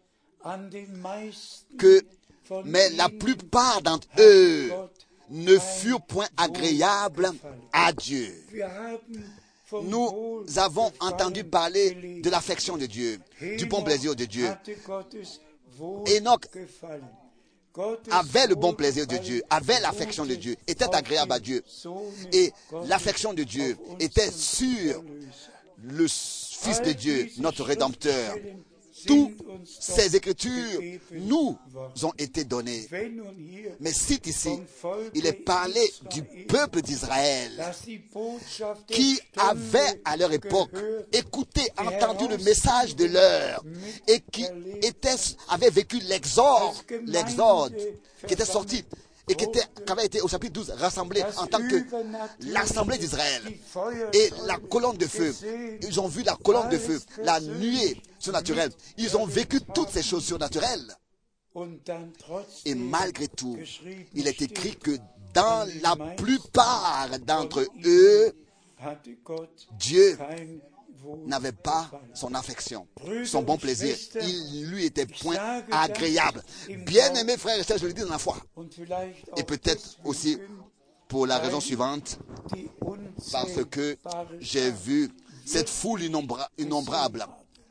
mais la plupart d'entre eux ne furent point agréables à Dieu. Nous avons entendu parler de l'affection de Dieu, du bon plaisir de Dieu. Enoch avait le bon plaisir de Dieu, avait l'affection de Dieu, était agréable à Dieu. Et l'affection de Dieu était sur le Fils de Dieu, notre Rédempteur. Toutes ces écritures nous ont été données. Mais si ici, il est parlé du peuple d'Israël qui avait à leur époque écouté, entendu le message de l'heure et qui avait vécu l'exode qui était sorti et qui avait été au chapitre 12 rassemblé en tant que l'assemblée d'Israël. Et la colonne de feu, ils ont vu la colonne de feu, la nuée surnaturelle. Ils ont vécu toutes ces choses surnaturelles. Et malgré tout, il est écrit que dans la plupart d'entre eux, Dieu n'avait pas son affection, son bon plaisir. Il lui était point agréable. Bien-aimés frères et sœurs, je le dis dans la foi. Et peut-être aussi pour la raison suivante, parce que j'ai vu cette foule innombrable.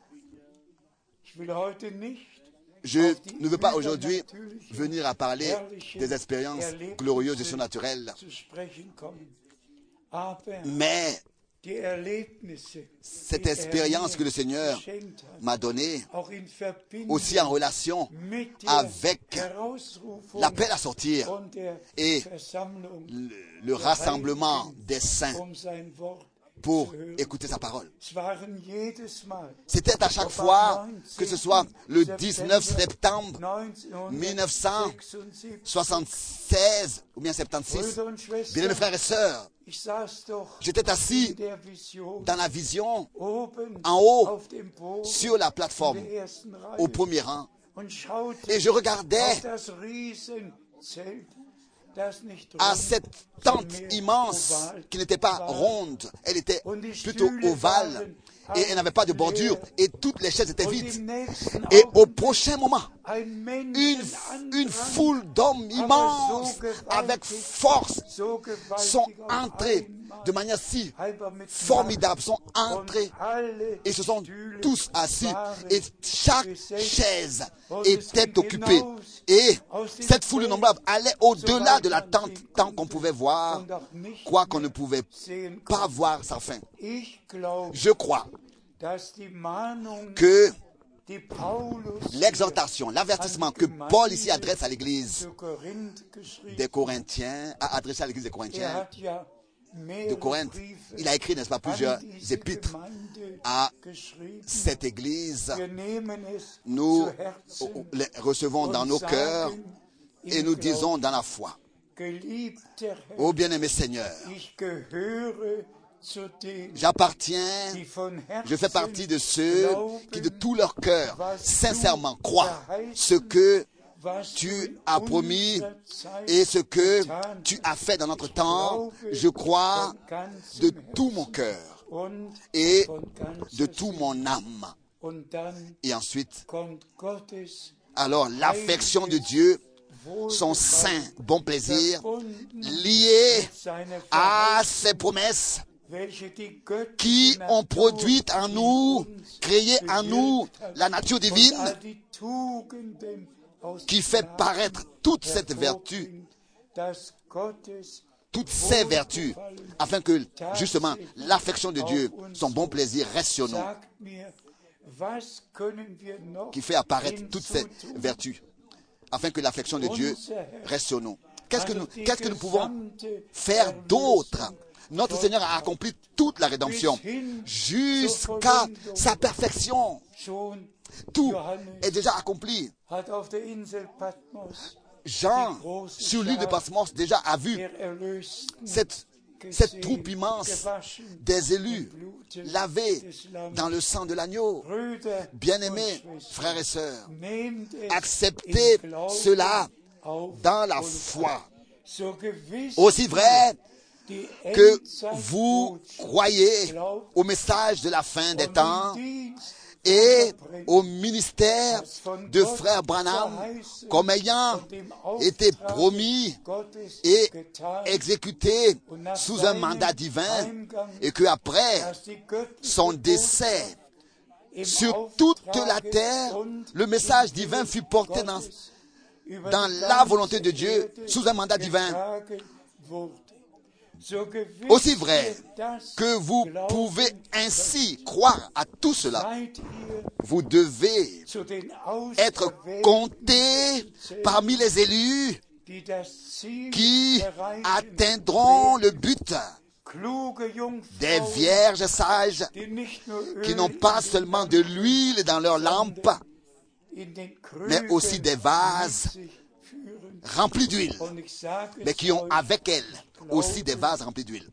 Je ne veux pas aujourd'hui venir à parler des expériences glorieuses et surnaturelles, mais cette expérience que le Seigneur m'a donnée, aussi en relation avec l'appel à sortir et le rassemblement des saints pour écouter sa parole. C'était à chaque fois, que ce soit le 19 septembre 1976 ou bien 76, bien mes frères et sœurs, j'étais assis dans la vision, en haut, sur la plateforme, au premier rang, et je regardais à cette tente immense qui n'était pas ronde, elle était plutôt ovale et elle n'avait pas de bordure et toutes les chaises étaient vides. Et au prochain moment, une foule d'hommes immenses avec force sont entrés de manière si formidable, sont entrés et se sont tous assis et chaque chaise était occupée. Et cette foule innombrable allait au-delà de la tente tant qu'on pouvait voir, quoi qu'on ne pouvait pas voir sa fin. Je crois que l'exhortation, l'avertissement que Paul ici adresse à l'église des Corinthiens, a adressé à l'église des Corinthiens de Corinthe, il a écrit, n'est-ce pas, plusieurs épîtres à cette église. Nous les recevons dans nos cœurs et nous disons dans la foi: ô bien-aimé Seigneur, j'appartiens, je fais partie de ceux qui de tout leur cœur, sincèrement croient ce que tu as promis et ce que tu as fait dans notre temps. Je crois de tout mon cœur et de tout mon âme. Et ensuite, alors l'affection de Dieu, son saint bon plaisir, lié à ses promesses qui ont produit en nous, créé en nous la nature divine, qui fait paraître toute cette vertu, toutes ces vertus, afin que justement l'affection de Dieu, son bon plaisir reste sur nous, qui fait apparaître toutes ces vertus, afin que l'affection de Dieu reste sur nous. Qu'est-ce que nous pouvons faire d'autre? Notre Seigneur a accompli toute la rédemption jusqu'à sa perfection. Tout est déjà accompli. Jean, sur l'île de Patmos, déjà a vu cette troupe immense des élus lavés dans le sang de l'agneau. Bien-aimés, frères et sœurs, acceptez cela dans la foi. Aussi vrai que vous croyez au message de la fin des temps et au ministère de frère Branham comme ayant été promis et exécuté sous un mandat divin, et qu'après son décès sur toute la terre, le message divin fut porté dans la volonté de Dieu sous un mandat divin. Aussi vrai que vous pouvez ainsi croire à tout cela, vous devez être comptés parmi les élus qui atteindront le but. Des vierges sages qui n'ont pas seulement de l'huile dans leurs lampes, mais aussi des vases remplis d'huile, mais qui ont avec elles aussi des vases remplis d'huile.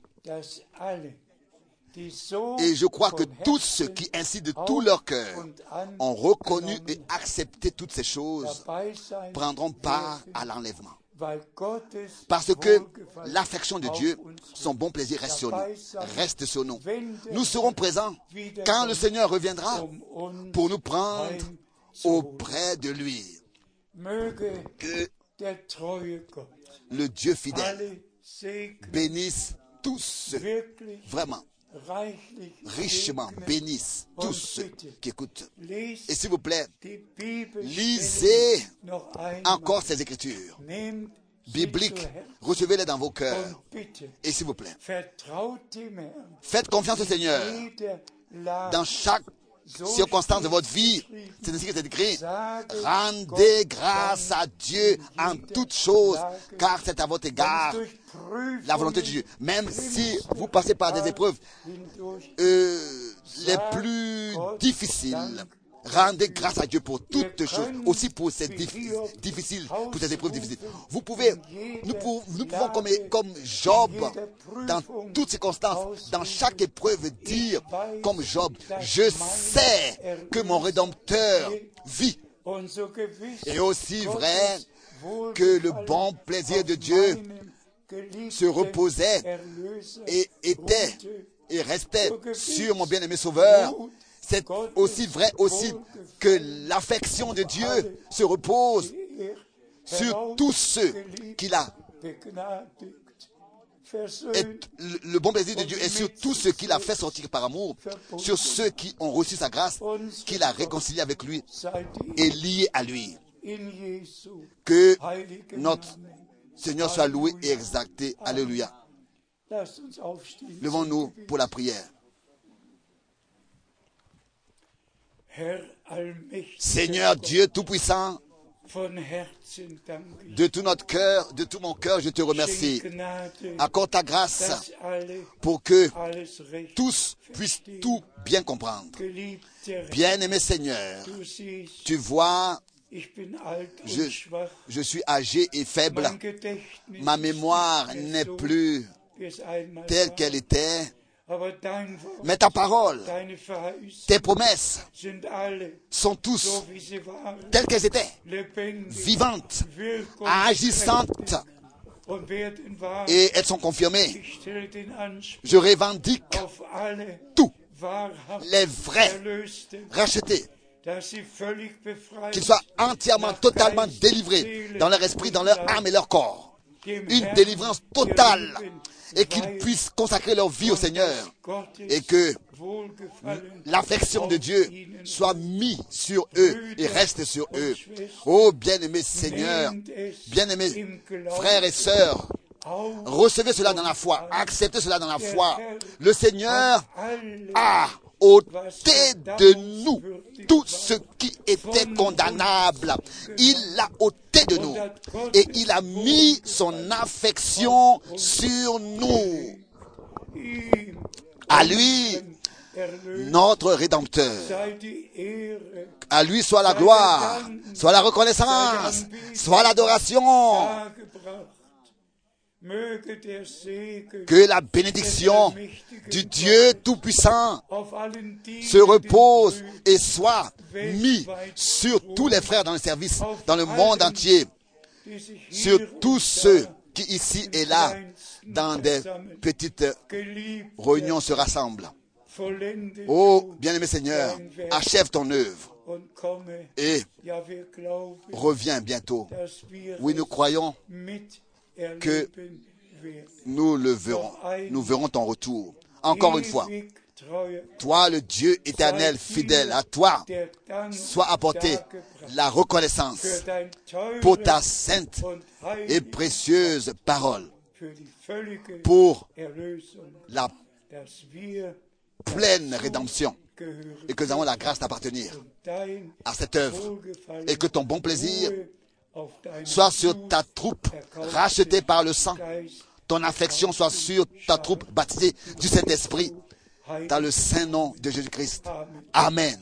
Et je crois que tous ceux qui ainsi de tout leur cœur ont reconnu et accepté toutes ces choses prendront part à l'enlèvement. Parce que l'affection de Dieu, son bon plaisir reste sur nous, reste sur nous. Nous serons présents quand le Seigneur reviendra pour nous prendre auprès de lui. Que le Dieu fidèle bénisse tous, vraiment, richement bénisse tous ceux qui écoutent. Et s'il vous plaît, lisez encore ces écritures bibliques, recevez-les dans vos cœurs. Et s'il vous plaît, faites confiance au Seigneur dans chaque circonstance de votre vie. C'est ainsi que c'est écrit. Rendez grâce à Dieu en toutes choses, car c'est à votre égard la volonté de Dieu. Même si vous passez par des épreuves les plus difficiles, rendez grâce à Dieu pour toutes choses, aussi pour ces difficiles, pour ces épreuves difficiles. Nous pouvons comme Job, dans toutes circonstances, dans chaque épreuve, dire comme Job, je sais que mon Rédempteur vit. Et aussi vrai que le bon plaisir de Dieu se reposait et était et restait sur mon bien-aimé Sauveur. C'est aussi vrai aussi que l'affection de Dieu se repose sur tous ceux qu'il a. Et le bon plaisir de Dieu est sur tous ceux qu'il a fait sortir par amour, sur ceux qui ont reçu sa grâce, qu'il a réconcilié avec lui et lié à lui. Que notre Seigneur soit loué et exalté. Alléluia. Levons-nous pour la prière. Seigneur Dieu Tout-Puissant, de tout notre cœur, de tout mon cœur, je te remercie. Accorde ta grâce pour que tous puissent tout bien comprendre. Bien-aimé Seigneur, tu vois, je suis âgé et faible. Ma mémoire n'est plus telle qu'elle était. Mais ta parole, tes promesses sont tous telles qu'elles étaient, vivantes, agissantes, et elles sont confirmées. Je revendique tous les vrais rachetés, qu'ils soient entièrement, totalement délivrés dans leur esprit, dans leur âme et leur corps. Une délivrance totale. Et qu'ils puissent consacrer leur vie au Seigneur. Et que l'affection de Dieu soit mise sur eux et reste sur eux. Oh bien-aimé Seigneur, bien-aimés frères et sœurs, recevez cela dans la foi, acceptez cela dans la foi. Le Seigneur a ôté de nous tout ce qui était condamnable. Il l'a ôté de nous. Et il a mis son affection sur nous. À lui, notre Rédempteur. À lui soit la gloire, soit la reconnaissance, soit l'adoration. Que la bénédiction du Dieu Tout-Puissant se repose et soit mise sur tous les frères dans le service, dans le monde entier, sur tous ceux qui ici et là, dans des petites réunions, se rassemblent. Oh, bien-aimé Seigneur, achève ton œuvre et reviens bientôt. Oui, nous croyons que nous le verrons. Nous verrons ton retour. Encore une fois, toi, le Dieu éternel, fidèle, à toi soit apportée la reconnaissance pour ta sainte et précieuse parole, pour la pleine rédemption, et que nous avons la grâce d'appartenir à cette œuvre, et que ton bon plaisir soit sur ta troupe rachetée par le sang. Ton affection soit sur ta troupe baptisée du Saint-Esprit. Dans le saint nom de Jésus-Christ. Amen.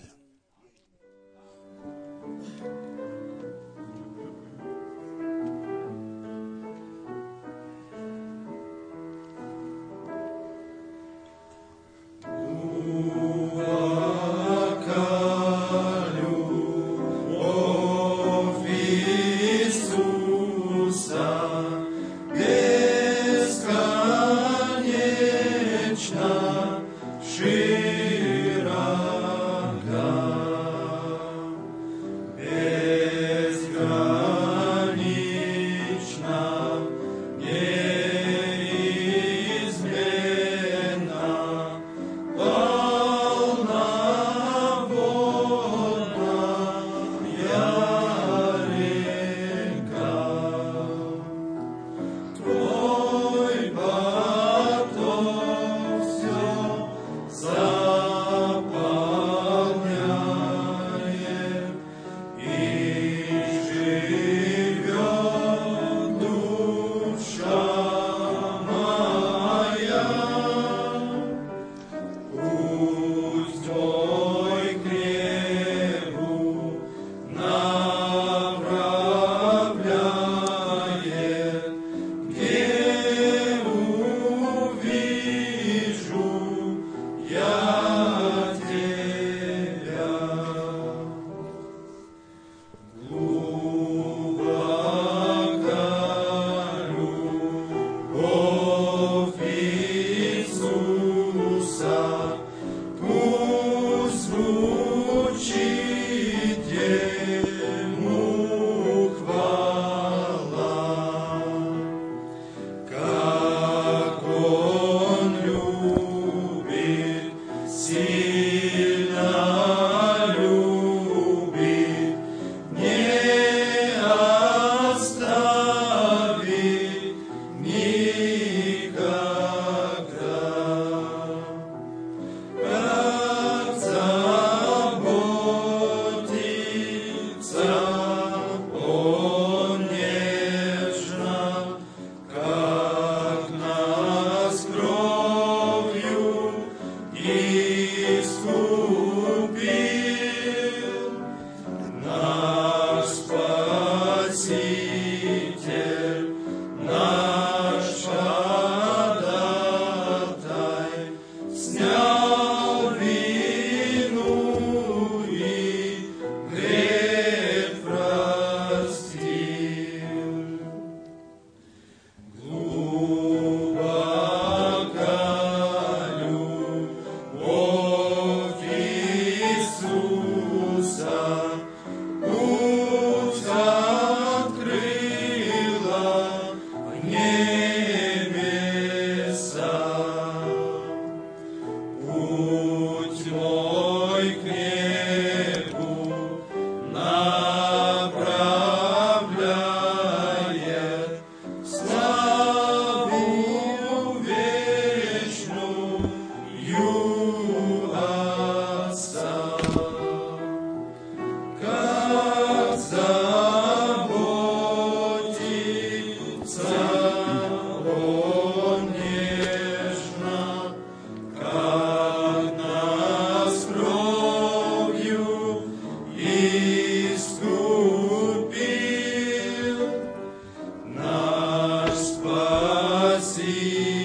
Liebe